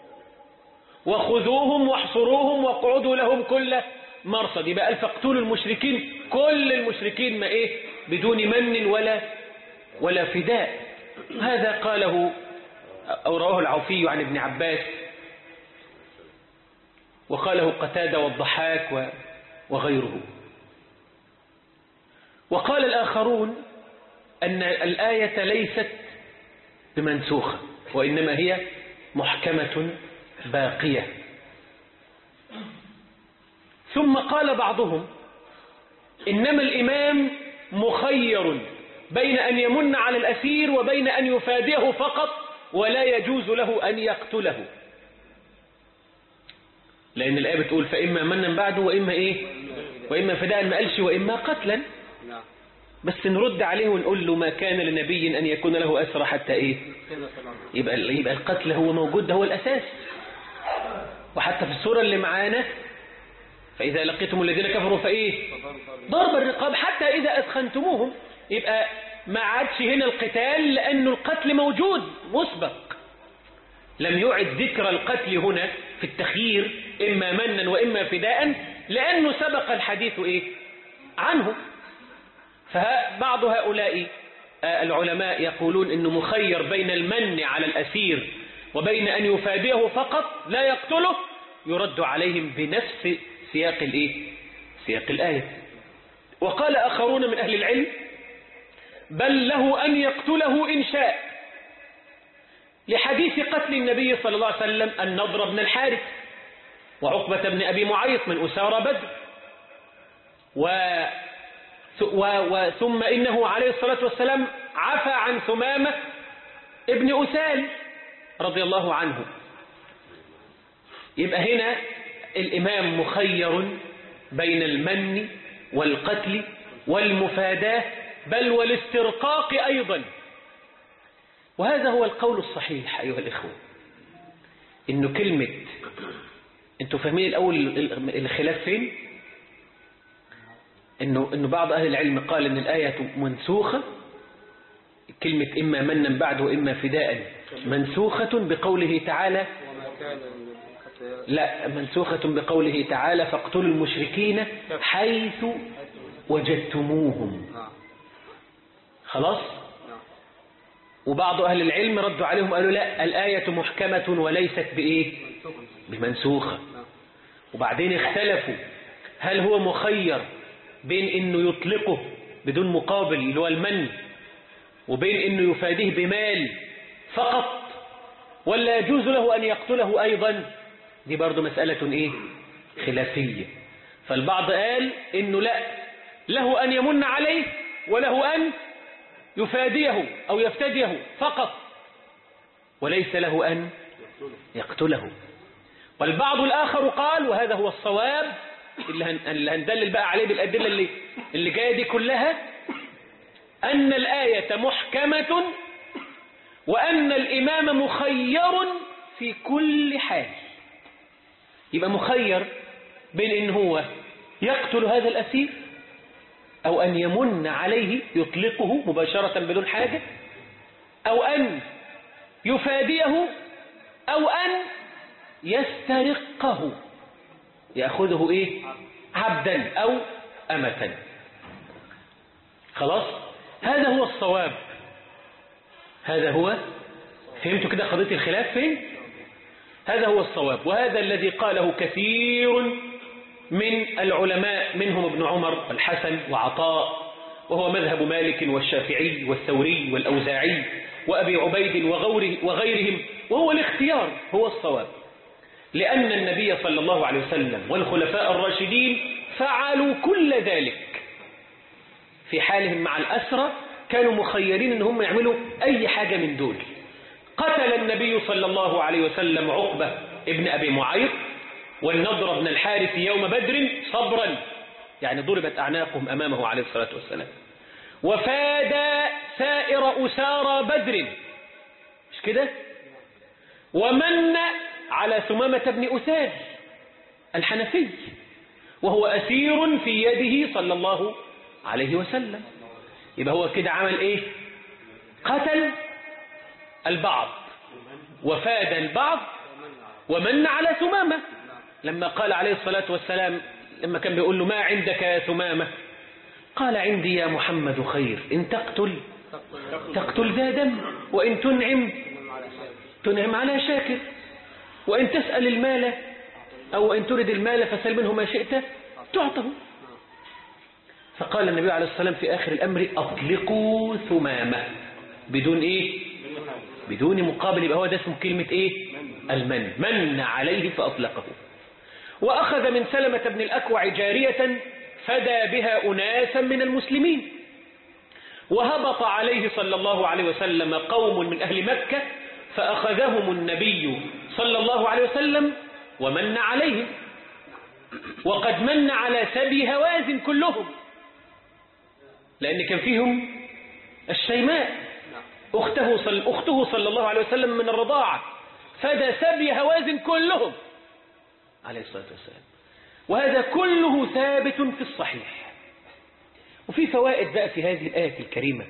وخذوهم واحصروهم واقعدوا لهم كل مرصد. يبقى قال فاقتلوا المشركين، كل المشركين ما بدون من ولا فداء. هذا قاله أو رواه العوفي عن ابن عباس، وقاله قتادة والضحاك وغيره. وقال الآخرون أن الآية ليست بمنسوخة، وإنما هي محكمة باقية. ثم قال بعضهم إنما الإمام مخير بين أن يمن على الأسير وبين أن يفاديه فقط، ولا يجوز له أن يقتله، لأن الآية بتقول فإما منا بعده وإما فداء، ما قالش وإما قتلا. بس نرد عليه ونقول له ما كان لنبي أن يكون له أسرى حتى يبقى القتل هو موجود، ده هو الأساس. وحتى في السورة اللي معانا فإذا لقيتم الذين كفروا ضرب الرقاب حتى إذا أثخنتموهم، يبقى ما عادش هنا القتال لأنه القتل موجود مسبق. لم يعد ذكر القتل هنا في التخيير إما منا وإما فداء لأنه سبق الحديث عنه. فبعض هؤلاء العلماء يقولون إنه مخير بين المن على الأسير وبين أن يفاديه فقط لا يقتله، يرد عليهم بنفس سياق الآية. وقال آخرون من أهل العلم بل له أن يقتله إن شاء، لحديث قتل النبي صلى الله عليه وسلم النضر بن الحارث وعقبة بن أبي معيط من أسارى بدر، ثم إنه عليه الصلاة والسلام عفى عن ثمامة ابن أسال رضي الله عنه. يبقى هنا الإمام مخير بين المن والقتل والمفاداة بل والاسترقاق أيضا. وهذا هو القول الصحيح أيها الإخوة، إنه كلمة، أنتوا فاهمين الأول الخلاف فين؟ إنه بعض أهل العلم قال إن الآية منسوخة، كلمة إما منا بعد وإما فداء منسوخة بقوله تعالى، لا منسوخة بقوله تعالى فاقتلوا المشركين حيث وجدتموهم. خلاص. وبعض أهل العلم ردوا عليهم قالوا لا الآية محكمة وليست بمنسوخة. وبعدين اختلفوا هل هو مخير بين انه يطلقه بدون مقابل اللي هو المن وبين انه يفاديه بمال فقط ولا يجوز له ان يقتله ايضا. دي برضو مسألة خلافية. فالبعض قال انه لا، له ان يمن عليه وله ان يفاديه او يفتديه فقط وليس له ان يقتله. والبعض الاخر قال وهذا هو الصواب اللي هندلل بقى عليه بالأدلة اللي جاية دي كلها، أن الآية محكمة وأن الإمام مخير في كل حال. يبقى مخير بين إن هو يقتل هذا الأسير أو أن يمن عليه يطلقه مباشرة بدون حاجة، أو أن يفاديه، أو أن يسترقه يأخذه عبدا أو أمة. خلاص. هذا هو الصواب، هذا هو، فهمتوا كده قضية الخلاف فين؟ هذا هو الصواب، وهذا الذي قاله كثير من العلماء منهم ابن عمر والحسن وعطاء، وهو مذهب مالك والشافعي والثوري والأوزاعي وأبي عبيد وغيرهم، وهو الاختيار هو الصواب، لأن النبي صلى الله عليه وسلم والخلفاء الراشدين فعلوا كل ذلك في حالهم مع الأسرى، كانوا مخيرين ان هم يعملوا أي حاجة من دول. قتل النبي صلى الله عليه وسلم عقبة ابن أبي معيط والنضر بن الحارث يوم بدر صبرا، يعني ضربت أعناقهم أمامه عليه الصلاة والسلام، وفاد سائر أسارى بدر، مش كده؟ ومن على ثمامة بن أسال الحنفي وهو أسير في يده صلى الله عليه وسلم. يبقى هو كده عمل قتل البعض وفاد البعض ومن على ثمامة، لما قال عليه الصلاة والسلام لما كان بيقول له ما عندك يا ثمامة، قال عندي يا محمد خير، إن تقتل ذا دم، وإن تنعم على شاكر، وإن تسأل المال أو إن تريد المال فسل منه ما شئت تعطه. فقال النبي عليه الصلاة والسلام في آخر الأمر أطلقوا ثمامة بدون بدون مقابل، يبقى هو ده اسمه كلمة ايه؟ المن، من عليه فأطلقه. وأخذ من سلمة بن الأكوع جارية فدى بها أناسا من المسلمين، وهبط عليه صلى الله عليه وسلم قوم من أهل مكة فأخذهم النبي صلى الله عليه وسلم ومن عليهم، وقد من على سبي هوازن كلهم، لأن كان فيهم الشيماء أخته صلى الله عليه وسلم من الرضاعة، فدى سبي هوازن كلهم عليه الصلاة والسلام. وهذا كله ثابت في الصحيح. وفي فوائد بقى في هذه الآية الكريمة.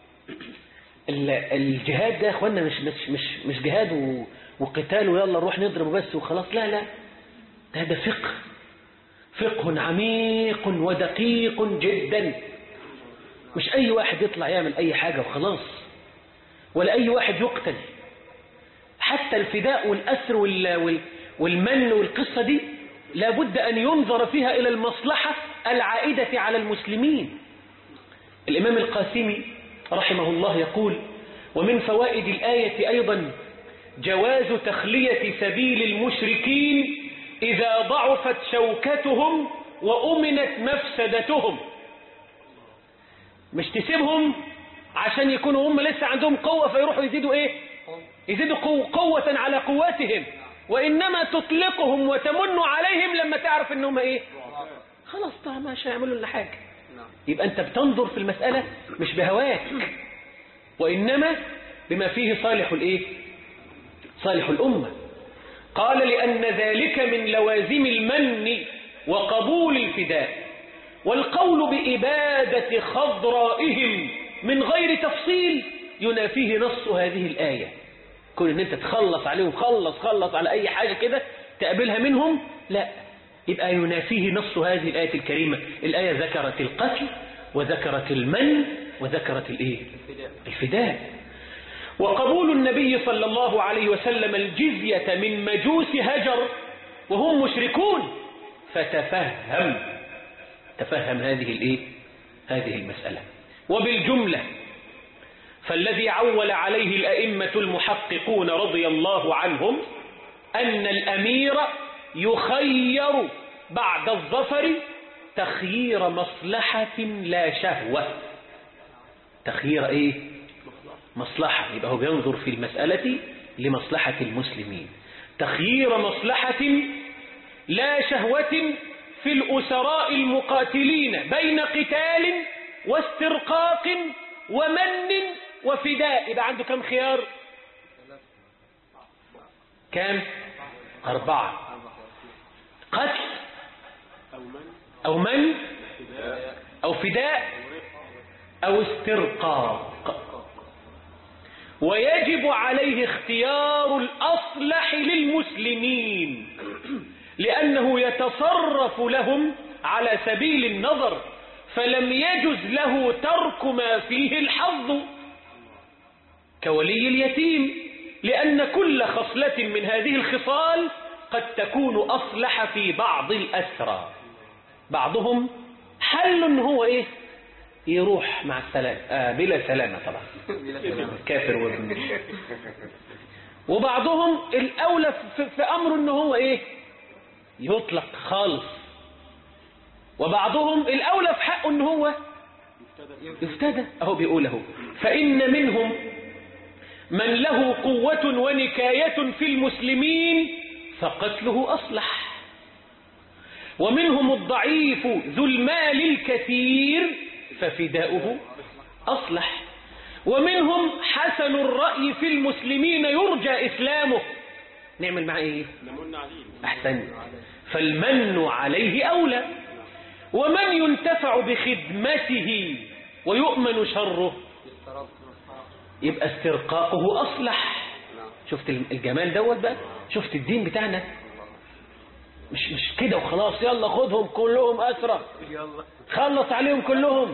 الجهاد ده يا أخوانا مش جهاد وقتال ويلا نروح نضرب بس وخلاص، لا، ده فقه عميق ودقيق جدا. مش أي واحد يطلع يعمل أي حاجة وخلاص، ولا أي واحد يقتل. حتى الفداء والأسر والمن والقصة دي لابد أن ينظر فيها إلى المصلحة العائدة على المسلمين. الإمام القاسمي رحمه الله يقول: ومن فوائد الآية أيضا جواز تخلية سبيل المشركين إذا ضعفت شوكتهم وأمنت مفسدتهم. مش تسيبهم عشان يكونوا هم لسه عندهم قوة فيروحوا يزيدوا يزيدوا قوة على قوتهم، وإنما تطلقهم وتمن عليهم لما تعرف إنهم خلاص طبعا مش هيعملوا لنا حاجة. يبقى أنت بتنظر في المسألة مش بهواك، وإنما بما فيه صالح الأمة. قال: لأن ذلك من لوازم المن وقبول الفداء، والقول بإبادة خضرائهم من غير تفصيل ينافيه نص هذه الآية. كون ان انت تخلص عليهم، خلص على اي حاجة كده تقابلها منهم، لا، يبقى ينافيه نص هذه الآية الكريمة. الآية ذكرت القتل وذكرت المن وذكرت الفداء. وقبول النبي صلى الله عليه وسلم الجزية من مجوس هجر وهم مشركون، تفهم هذه المسألة. وبالجملة فالذي عول عليه الأئمة المحققون رضي الله عنهم أن الأمير يخير بعد الظفر تخيير مصلحة لا شهوة. تخيير مصلحة، يبقى هو بينظر في المسألة لمصلحة المسلمين. تخيير مصلحة لا شهوة في الأسراء المقاتلين بين قتال واسترقاق ومن وفداء. يبقى عنده كم خيار؟ كم؟ 4: قتل أو من أو فداء أو استرقاق. ويجب عليه اختيار الأصلح للمسلمين، لأنه يتصرف لهم على سبيل النظر، فلم يجز له ترك ما فيه الحظ كولي اليتيم، لأن كل خصلة من هذه الخصال قد تكون أصلح في بعض الأسرى. بعضهم حل هو يروح مع السلام بلا سلامة طبعا كافر وابن. وبعضهم الأولى في أمر أنه هو يطلق خالص، وبعضهم الأولى في حقه أنه هو يفتدى. أهو بيقوله: فإن منهم من له قوة ونكاية في المسلمين فقتله أصلح، ومنهم الضعيف ذو المال الكثير ففداؤه أصلح، ومنهم حسن الرأي في المسلمين يرجى إسلامه، نعمل معه أحسن، فالمن عليه أولى. ومن ينتفع بخدمته ويؤمن شره يبقى استرقاقه أصلح. شفت الجمال دوت بقى؟ شفت الدين بتاعنا مش كده وخلاص، يلا خدهم كلهم أسرى، خلص عليهم كلهم،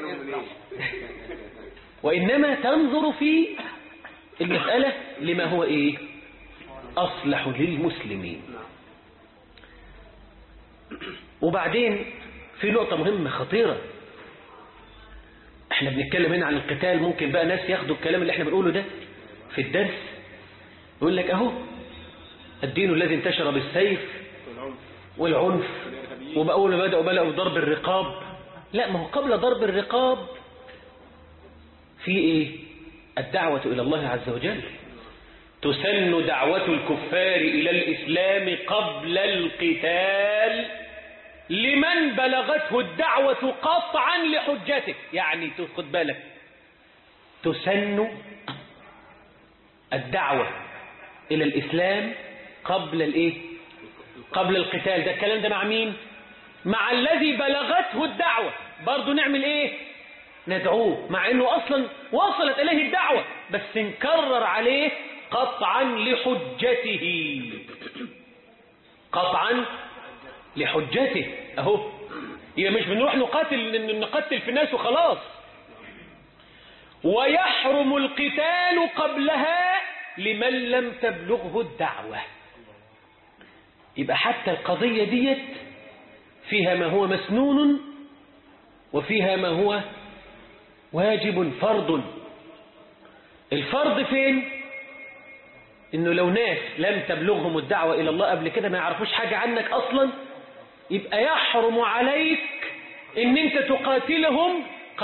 وإنما تنظر في المسألة لما هو أصلح للمسلمين. وبعدين في نقطة مهمة خطيرة، احنا بنتكلم هنا عن القتال، ممكن بقى ناس ياخدوا الكلام اللي احنا بنقوله ده في الدرس يقول لك اهو الدين الذي انتشر بالسيف والعنف، وبأول ما بدأوا ضرب الرقاب. لا، ما هو قبل ضرب الرقاب في ايه؟ الدعوة إلى الله عز وجل. تسن دعوة الكفار إلى الإسلام قبل القتال لمن بلغته الدعوة قطعا لحجته. يعني خد بالك، تسن الدعوة إلى الإسلام قبل الإيه؟ قبل القتال. ده الكلام ده مع مين؟ مع الذي بلغته الدعوة. برضو نعمل إيه؟ ندعوه، مع إنه أصلا وصلت إليه الدعوة، بس نكرر عليه قطعا لحجته. قطعا لحجته أهو. يبقى مش بنروح نقتل في الناس وخلاص. ويحرم القتال قبلها لمن لم تبلغه الدعوة. يبقى حتى القضية ديت فيها ما هو مسنون وفيها ما هو واجب فرض. الفرض فين؟ انه لو ناس لم تبلغهم الدعوة الى الله قبل كده، ما يعرفوش حاجة عنك اصلا، يبقى يحرم عليك ان انت تقاتلهم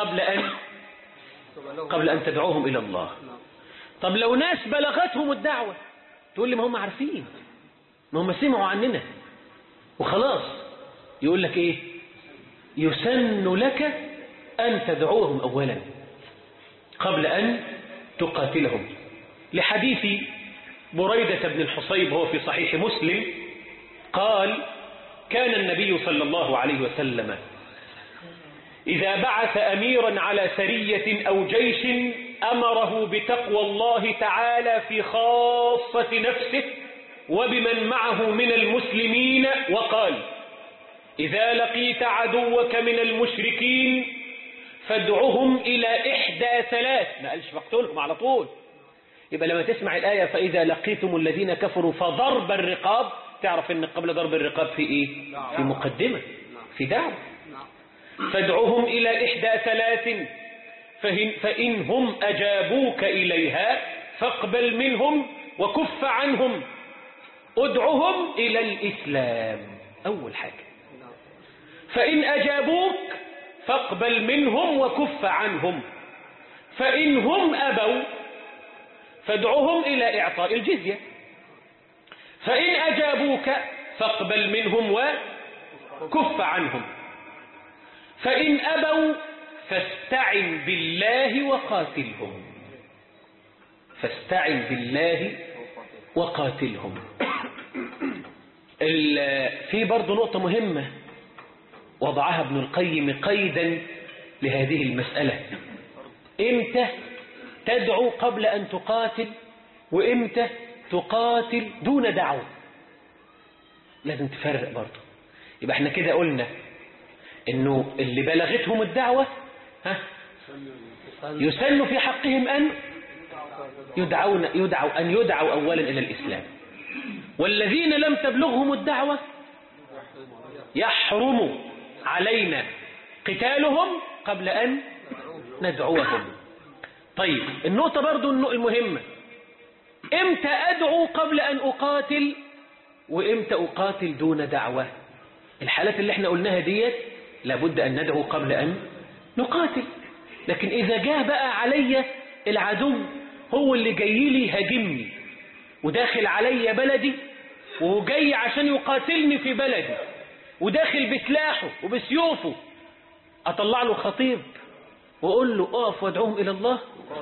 قبل ان تدعوهم الى الله. طب لو ناس بلغتهم الدعوة، تقول لي ما هم عارفين، ما هم سمعوا عننا وخلاص. يقول لك ايه؟ يسن لك ان تدعوهم اولا قبل ان تقاتلهم. لحديث بريدة بن الحصيب هو في صحيح مسلم قال: كان النبي صلى الله عليه وسلم إذا بعث أميرا على سرية أو جيش أمره بتقوى الله تعالى في خاصة نفسه وبمن معه من المسلمين، وقال: إذا لقيت عدوك من المشركين فادعهم إلى إحدى ثلاث. ما قالش فاقتلهم على طول. يبقى لما تسمع الآية فإذا لقيتم الذين كفروا فضرب الرقاب، تعرف ان قبل ضرب الرقاب في ايه؟ في مقدمة، في دعوة. فادعهم إلى إحدى ثلاث فإنهم أجابوك إليها فاقبل منهم وكف عنهم. ادعهم إلى الإسلام أول حاجة. فإن أجابوك فاقبل منهم وكف عنهم. فإنهم أبوا فادعهم إلى إعطاء الجزية. فإن أجابوك فاقبل منهم وكف عنهم. فإن أبوا فاستعن بالله وقاتلهم. فاستعن بالله وقاتلهم. في برضو نقطة مهمة وضعها ابن القيم قيدا لهذه المسألة: إمتى تدعو قبل أن تقاتل، وإمتى تقاتل دون دعوة. لازم تفرق برضو. يبقى احنا كده قلنا انه اللي بلغتهم الدعوة يسن في حقهم أن يدعوا أولا إلى الإسلام. والذين لم تبلغهم الدعوة يحرم علينا قتالهم قبل أن ندعوهم. طيب النقطة برضو المهمة: امتى أدعو قبل أن أقاتل، وامتى أقاتل دون دعوة؟ الحالات اللي احنا قلناها ديت لابد أن ندعو قبل أن نقاتل. لكن إذا جاء بقى علي العدو، هو اللي جاي لي هاجمني وداخل علي بلدي وجاي عشان يقاتلني في بلدي وداخل بسلاحه وبسيوفه، أطلع له خطيب وأقول له اقف وادعوهم إلى الله؟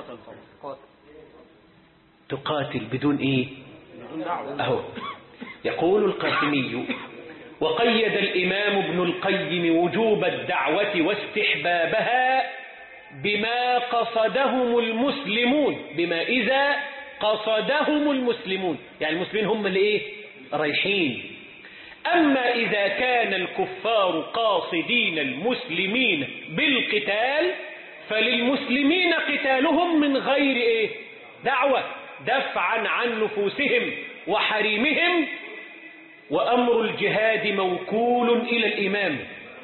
تقاتل بدون إيه؟ أهو يقول القاسمي: وقيد الإمام ابن القيم وجوب الدعوة واستحبابها بما قصدهم المسلمون، بما إذا قصدهم المسلمون، يعني المسلمين هم اللي إيه؟ رايحين. أما إذا كان الكفار قاصدين المسلمين بالقتال فللمسلمين قتالهم من غير إيه؟ دعوة، دفعا عن نفوسهم وحريمهم. وأمر الجهاد موكول إلى الإمام.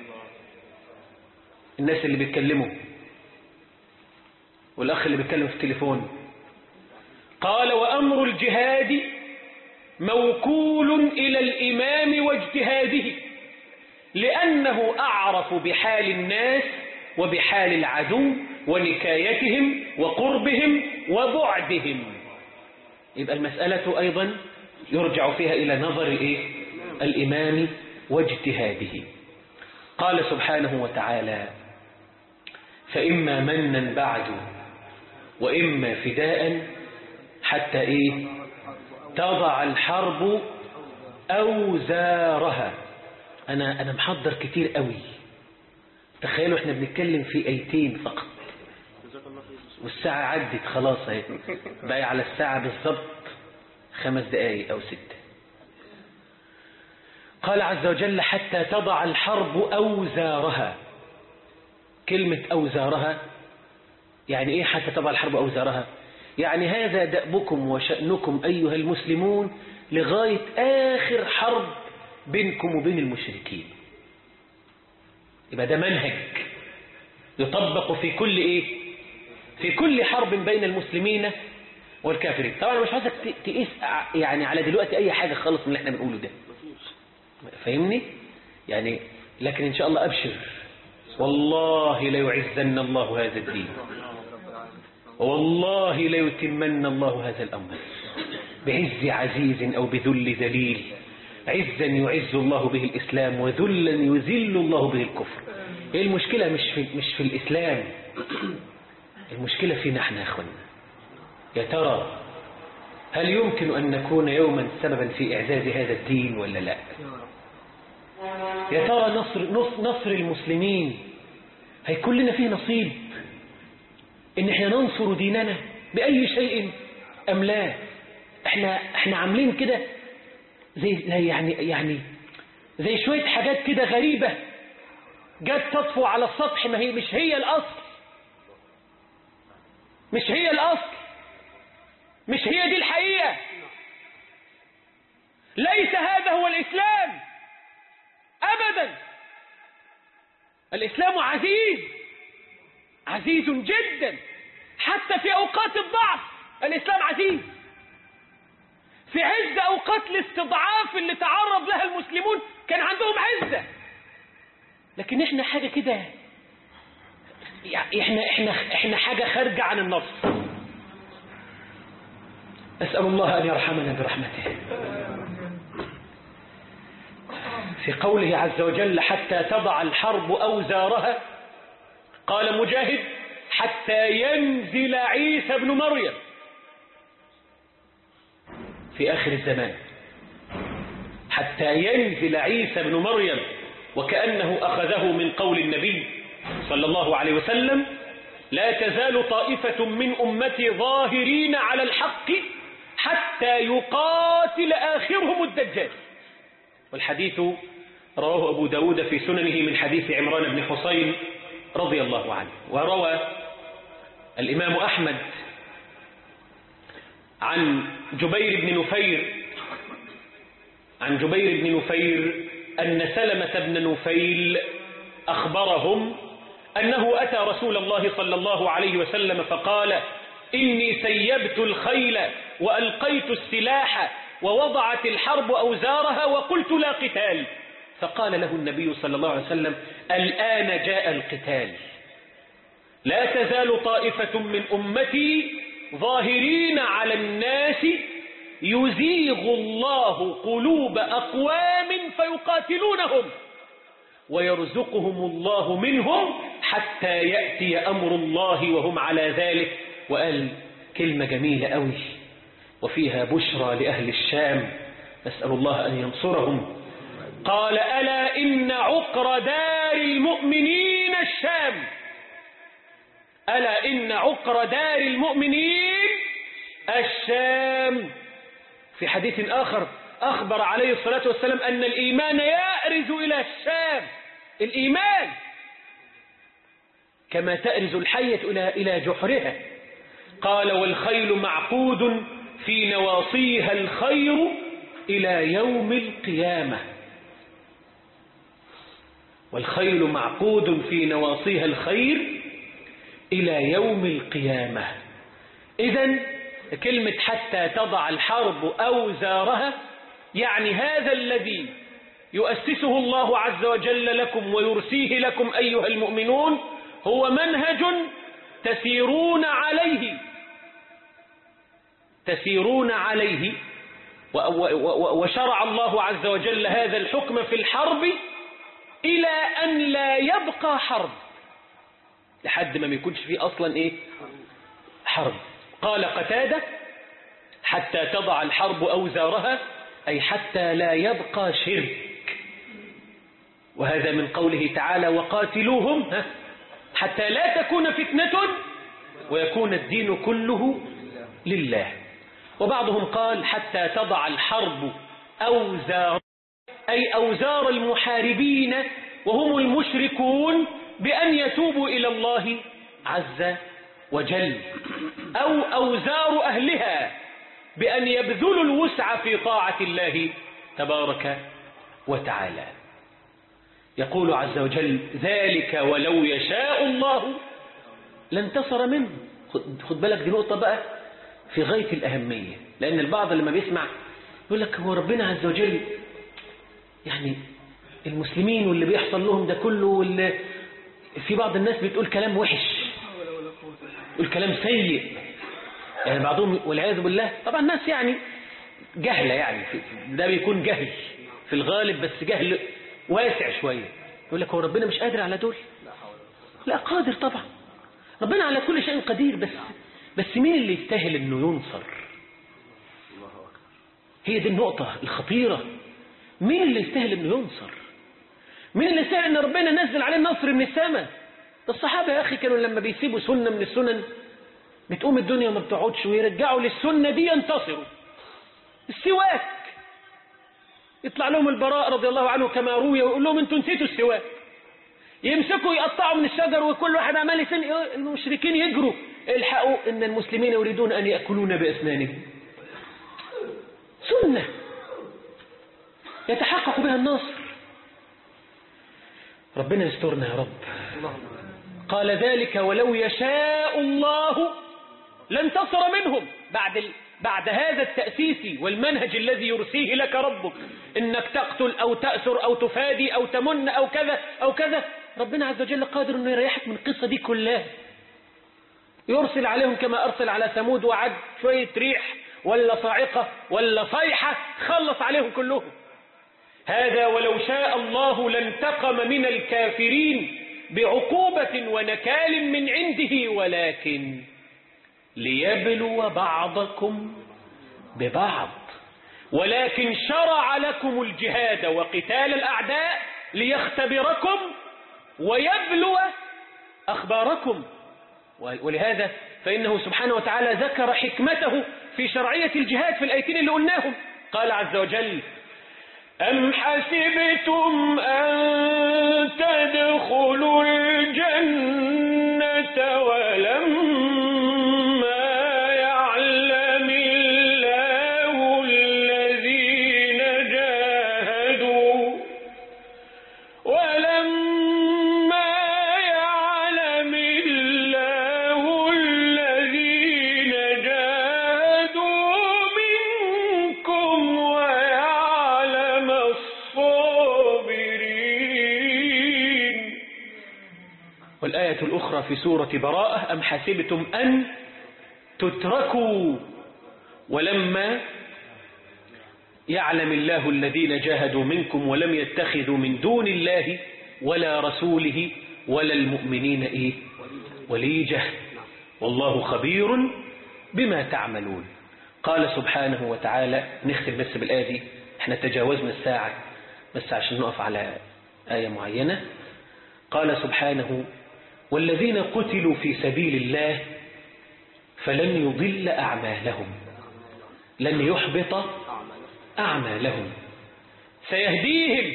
الناس اللي بيتكلموا والأخ اللي بيتكلم في التليفون قال وأمر الجهاد موكول إلى الإمام واجتهاده، لأنه أعرف بحال الناس وبحال العدو ونكايتهم وقربهم وبعدهم. يبقى المسألة أيضا يرجع فيها إلى نظر الإمام واجتهاده. قال سبحانه وتعالى فإما منا بعد وإما فداء حتى تضع الحرب أوزارها. أنا محضر كتير قوي. تخيلوا احنا بنتكلم في آيتين فقط والساعة عدت خلاص اهي، بقى على الساعة بالضبط 5 دقايق أو 6. قال عز وجل حتى تضع الحرب أوزارها. كلمة أوزارها يعني إيه؟ حتى تضع الحرب أوزارها يعني هذا دأبكم وشأنكم أيها المسلمون لغاية آخر حرب بينكم وبين المشركين. يبقى ده منهج يطبق في كل في كل حرب بين المسلمين والكافرين. طبعا أنا مش عايزك تقيس يعني على دلوقتي أي حاجة خالص من اللي احنا بنقوله ده، فاهمني يعني؟ لكن إن شاء الله أبشر، والله ليعزن الله هذا الدين، والله ليتمن الله هذا الأمر بعز عزيز أو بذل ذليل. عزا يعز الله به الإسلام وذلا يذل الله به الكفر. هي المشكلة مش في الإسلام، المشكلة فينا احنا يا أخوانا. يا ترى هل يمكن أن نكون يوما سببا في إعزاز هذا الدين ولا لا؟ يا ترى نصر المسلمين هيكون لنا فيه نصيب إن احنا ننصر ديننا بأي شيء أم لا؟ احنا عاملين كده زي شوية حاجات كده غريبة جت تطفو على السطح. ما هي مش هي الأصل، مش هي الأصل، مش هي دي الحقيقة. ليس هذا هو الإسلام أبدا. الإسلام عزيز جدا، حتى في أوقات الضعف الإسلام عزيز. في عز أوقات الاستضعاف اللي تعرض لها المسلمون كان عندهم عزة. لكن احنا حاجة كده، احنا حاجة خارجة عن النص. أسأل الله أن يرحمنا برحمته. في قوله عز وجل حتى تضع الحرب أوزارها، قال مجاهد حتى ينزل عيسى ابن مريم في آخر الزمان، حتى ينزل عيسى ابن مريم، وكأنه أخذه من قول النبي صلى الله عليه وسلم لا تزال طائفة من أمتي ظاهرين على الحق حتى يقاتل آخرهم الدجال. والحديث رواه أبو داود في سننه من حديث عمران بن حسين رضي الله عنه. وروى الإمام أحمد عن جبير بن نفير أن سلمة بن نفيل أخبرهم أنه أتى رسول الله صلى الله عليه وسلم فقال إني سيبت الخيل وألقيت السلاح ووضعت الحرب أوزارها وقلت لا قتال. فقال له النبي صلى الله عليه وسلم الآن جاء القتال. لا تزال طائفة من أمتي ظاهرين على الناس يزيغ الله قلوب أقوام فيقاتلونهم ويرزقهم الله منهم حتى يأتي أمر الله وهم على ذلك. وقال كلمة جميلة أوي وفيها بشرى لأهل الشام، نسأل الله أن ينصرهم. قال ألا إن عقر دار المؤمنين الشام، ألا إن عقر دار المؤمنين الشام. في حديث آخر أخبر عليه الصلاة والسلام أن الإيمان يأرز إلى الشام، الإيمان كما تأرز الحية إلى جحرها. قال والخيل معقود في نواصيها الخير إلى يوم القيامة، والخيل معقود في نواصيها الخير إلى يوم القيامة. إذن كلمة حتى تضع الحرب أوزارها، يعني هذا الذي يؤسسه الله عز وجل لكم ويرسيه لكم أيها المؤمنون هو منهج تسيرون عليه، وشرع الله عز وجل هذا الحكم في الحرب إلى أن لا يبقى حرب، لحد ما يكونش فيه أصلا حرب. قال قتادة حتى تضع الحرب أوزارها، أي حتى لا يبقى شرك. وهذا من قوله تعالى وقاتلوهم حتى لا تكون فتنة ويكون الدين كله لله. وبعضهم قال حتى تضع الحرب أوزار، أي أوزار المحاربين وهم المشركون، بأن يتوبوا إلى الله عز وجل، أو أوزار أهلها بأن يبذلوا الوسع في طاعة الله تبارك وتعالى. يقول عز وجل ذلك ولو يشاء الله لانتصر منه. خد بالك، دي نقطة بقى في غاية الأهمية، لأن البعض لما بيسمع يقول لك هو ربنا عز وجل يعني المسلمين واللي بيحصل لهم ده كله، واللي في بعض الناس بتقول كلام وحش، تقول كلام سيء، يعني بعضهم والعياذ بالله. طبعا الناس يعني جهلة، يعني ده بيكون جهل في الغالب، بس جهل واسع شوية. يقول لك هو ربنا مش قادر على دول؟ لا، قادر طبعا، ربنا على كل شيء قدير، بس مين اللي يستاهل انه ينصر؟ هي دي النقطة الخطيرة. مين اللي يستاهل انه ينصر؟ مين اللي يستاهل ان ربنا نزل عليه النصر من السماء؟ ده الصحابة يا اخي كانوا لما بيسيبوا سنة من السنن بتقوم الدنيا وما بتقعدش، ويرجعوا للسنة دي ينتصروا. السواك، يطلع لهم البراء رضي الله عنه كما روي ويقول لهم انتوا نسيتوا السواك، يمسكوا يقطعوا من الشجر وكل واحد عمال يسن، المشركين يجروا الحقوا ان المسلمين يريدون ان يأكلون بأسنانهم. سنة يتحقق بها النصر. ربنا يسترنا يا رب. قال ذلك ولو يشاء الله لانتصر منهم. بعد هذا التأسيس والمنهج الذي يرسيه لك ربك، انك تقتل او تأسر او تفادي او تمن او كذا او كذا، ربنا عز وجل قادر انه يريحك من القصة دي كلها. يرسل عليهم كما ارسل على ثمود وعد شوية ريح ولا صاعقة ولا صيحة، خلص عليهم كلهم. هذا ولو شاء الله لانتقم من الكافرين بعقوبة ونكال من عنده، ولكن ليبلو بعضكم ببعض، ولكن شرع لكم الجهاد وقتال الأعداء ليختبركم ويبلو أخباركم. ولهذا فإنه سبحانه وتعالى ذكر حكمته في شرعية الجهاد في الآيتين اللي قلناهم. قال عز وجل أم حسبتم أن تدخلوا الجنة ولما يعلم الله الذين جاهدوا منكم ويعلم الصابرين. والآية الأخرى في سورة براءة أم حسبتم أن تتركوا ولما يعلم الله الذين جاهدوا منكم ولم يتخذوا من دون الله ولا رسوله ولا المؤمنين وليجة والله خبير بما تعملون. قال سبحانه وتعالى، نختم بس بالآية دي، احنا تجاوزنا الساعة بس عشان نقف على آية معينة. قال سبحانه والذين قتلوا في سبيل الله فلن يضل أعمالهم، لن يحبط أعمالهم، سيهديهم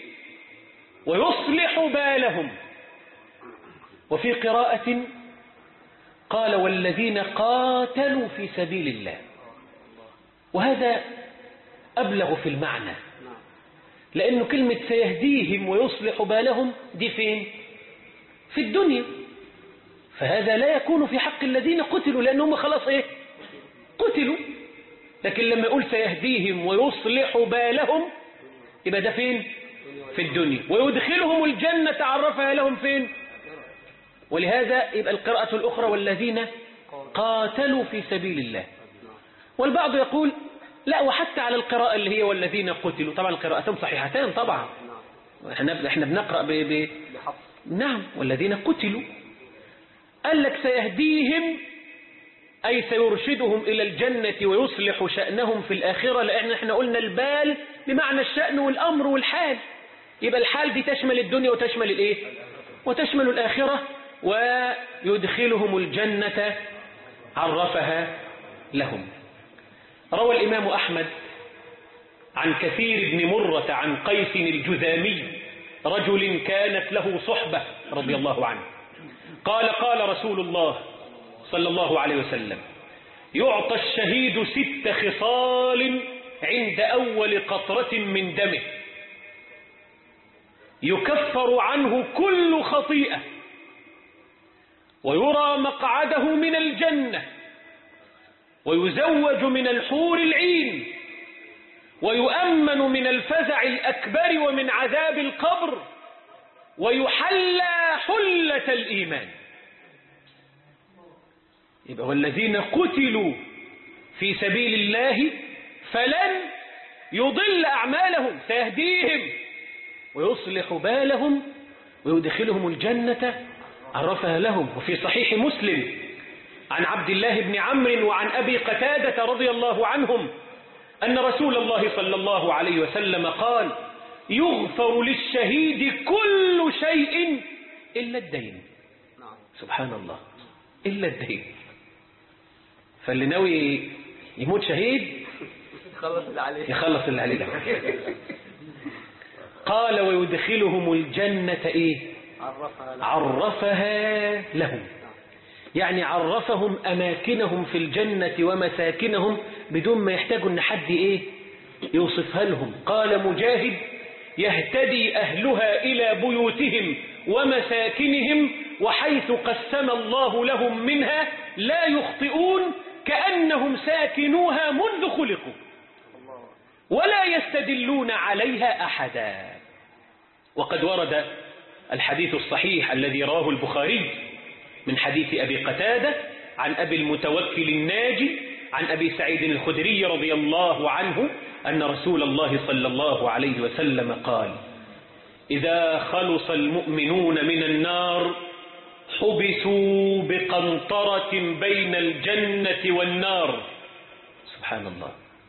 ويصلح بالهم. وفي قراءة قال والذين قاتلوا في سبيل الله، وهذا أبلغ في المعنى، لأنه كلمة سيهديهم ويصلح بالهم دي فين؟ في الدنيا، فهذا لا يكون في حق الذين قتلوا، لأنهم خلاص قتلوا. لكن لما يقول سيهديهم ويصلح بالهم يبقى ده فين؟ في الدنيا. ويدخلهم الجنة عرفها لهم فين؟ ولهذا يبقى القراءة الأخرى والذين قاتلوا في سبيل الله. والبعض يقول لا، وحتى على القراءة اللي هي والذين قتلوا، طبعا القراءتين صحيحتان طبعا، احنا بنقرأ نعم والذين قتلوا. قال لك سيهديهم أي سيرشدهم إلى الجنة ويصلح شأنهم في الآخرة، لأن احنا قلنا البال بمعنى الشأن والأمر والحال، يبقى الحال دي تشمل الدنيا وتشمل الإيه؟ وتشمل الآخرة. ويدخلهم الجنة عرفها لهم. روى الإمام أحمد عن كثير بن مرة عن قيس الجذامي رجل كانت له صحبة رضي الله عنه قال قال رسول الله صلى الله عليه وسلم: يعطى الشهيد 6 خصال عند أول قطرة من دمه، يكفر عنه كل خطيئة، ويرى مقعده من الجنة، ويزوج من الحور العين، ويؤمن من الفزع الأكبر ومن عذاب القبر، ويحلى حلة الإيمان. يبقى والذين قتلوا في سبيل الله فلن يضل أعمالهم، سيهديهم ويصلح بالهم ويدخلهم الجنة عرفها لهم. وفي صحيح مسلم عن عبد الله بن عمرو وعن أبي قتادة رضي الله عنهم أن رسول الله صلى الله عليه وسلم قال: يغفر للشهيد كل شيء إلا الدين. سبحان الله، إلا الدين. فاللي ناوي يموت شهيد يخلص اللي عليه. قال: ويدخلهم الجنة إيه؟ عرفها لهم، يعني عرفهم أماكنهم في الجنة ومساكنهم بدون ما يحتاجوا أن حد إيه يوصفها لهم. قال مجاهد: يهتدي أهلها إلى بيوتهم ومساكنهم، وحيث قسم الله لهم منها لا يخطئون، كأنهم ساكنوها منذ خلقوا ولا يستدلون عليها أحدا. وقد ورد الحديث الصحيح الذي رواه البخاري من حديث أبي قتادة عن أبي المتوكل الناجي عن أبي سعيد الخدري رضي الله عنه أن رسول الله صلى الله عليه وسلم قال: إذا خلص المؤمنون من النار حبسوا بقنطرة بين الجنة والنار، سبحان الله،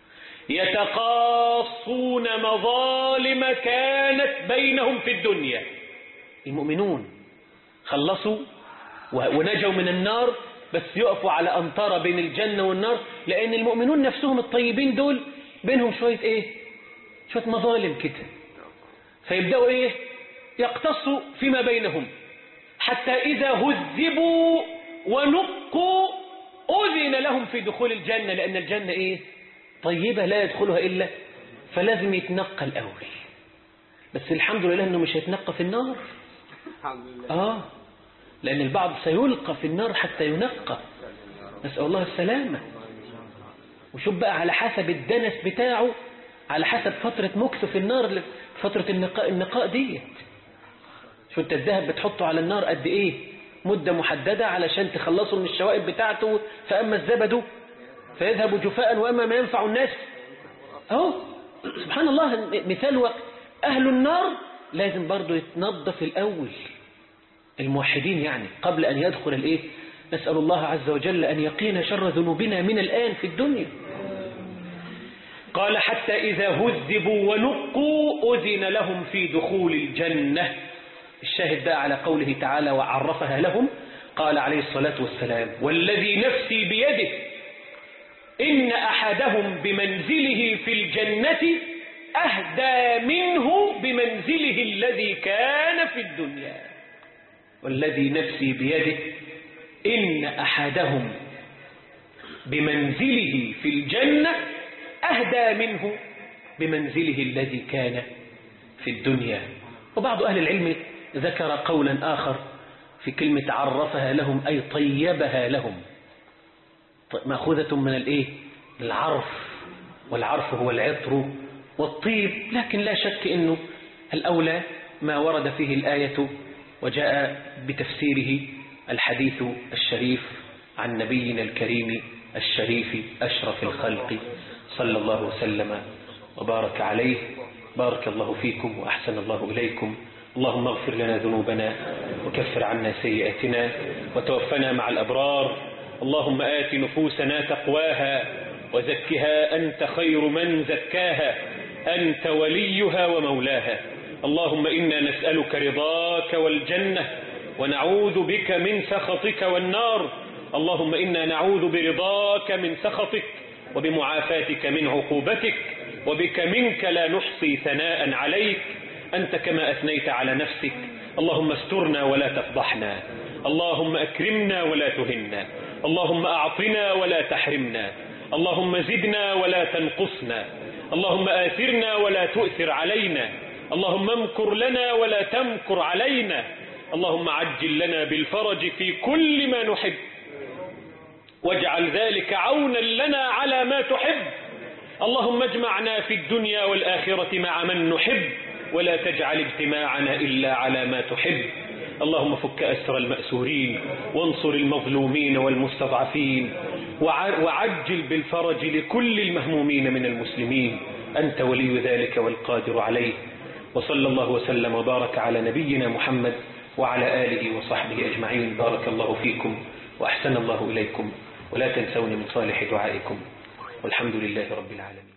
يتقاصون مظالم كانت بينهم في الدنيا. المؤمنون خلصوا ونجوا من النار، بس يقفوا على أنطرة بين الجنة والنار، لأن المؤمنون نفسهم الطيبين دول بينهم شوية إيه؟ شوية مظالم كده، فيبدأوا إيه؟ يقتصوا فيما بينهم، حتى إذا هذبوا ونقوا أذن لهم في دخول الجنة، لأن الجنة إيه؟ طيبة لا يدخلها إلا، فلازم يتنقى الأول. بس الحمد لله أنه مش هيتنقى في النار، لأن البعض سيلقى في النار حتى ينقى، نسأل الله السلامة. وشوف بقى على حسب الدنس بتاعه، على حسب فترة مكثه في النار، فترة النقاء ديت. شو انت الذهب بتحطه على النار قد ايه؟ مدة محددة علشان تخلصه من الشوائب بتاعته، فأما الزبد فيذهب جفاء وأما ما ينفع الناس. سبحان الله، مثال وقت أهل النار لازم برضو يتنظف الأول، الموحدين يعني، قبل أن يدخل الإيه؟ نسأل الله عز وجل أن يقينا شر ذنوبنا من الآن في الدنيا. قال: حتى إذا هذبوا ونقوا أذن لهم في دخول الجنة. الشاهد بقى على قوله تعالى: وعرفها لهم. قال عليه الصلاة والسلام: والذي نفسي بيده إن أحدهم بمنزله في الجنة أهدى منه بمنزله الذي كان في الدنيا. والذي نفسي بيده إن أحدهم بمنزله في الجنة أهدى منه بمنزله الذي كان في الدنيا. وبعض أهل العلم ذكر قولا آخر في كلمة عرفها لهم، أي طيبها لهم، مأخوذة من الإيه؟ العرف، والعرف هو العطر والطيب، لكن لا شك أنه الأولى ما ورد فيه الآية وجاء بتفسيره الحديث الشريف عن نبينا الكريم الشريف أشرف الخلق صلى الله وسلم وبارك عليه. بارك الله فيكم وأحسن الله إليكم. اللهم اغفر لنا ذنوبنا وكفر عنا سيئاتنا وتوفنا مع الأبرار. اللهم آت نفوسنا تقواها وزكها أنت خير من زكاها، أنت وليها ومولاها. اللهم إنا نسألك رضاك والجنة ونعوذ بك من سخطك والنار. اللهم إنا نعوذ برضاك من سخطك وبمعافاتك من عقوبتك، وبك منك لا نحصي ثناء عليك أنت كما أثنيت على نفسك. اللهم استرنا ولا تفضحنا، اللهم أكرمنا ولا تهنا، اللهم أعطنا ولا تحرمنا، اللهم زدنا ولا تنقصنا، اللهم آثرنا ولا تؤثر علينا، اللهم امكر لنا ولا تمكر علينا، اللهم عجل لنا بالفرج في كل ما نحب، واجعل ذلك عونا لنا على ما تحب. اللهم اجمعنا في الدنيا والآخرة مع من نحب، ولا تجعل اجتماعنا إلا على ما تحب. اللهم فك أسر المأسورين وانصر المظلومين والمستضعفين، وعجل بالفرج لكل المهمومين من المسلمين، أنت ولي ذلك والقادر عليه. وصلى الله وسلم وبارك على نبينا محمد وعلى آله وصحبه أجمعين. بارك الله فيكم وأحسن الله إليكم، ولا تنسوني من صالح دعائكم، والحمد لله رب العالمين.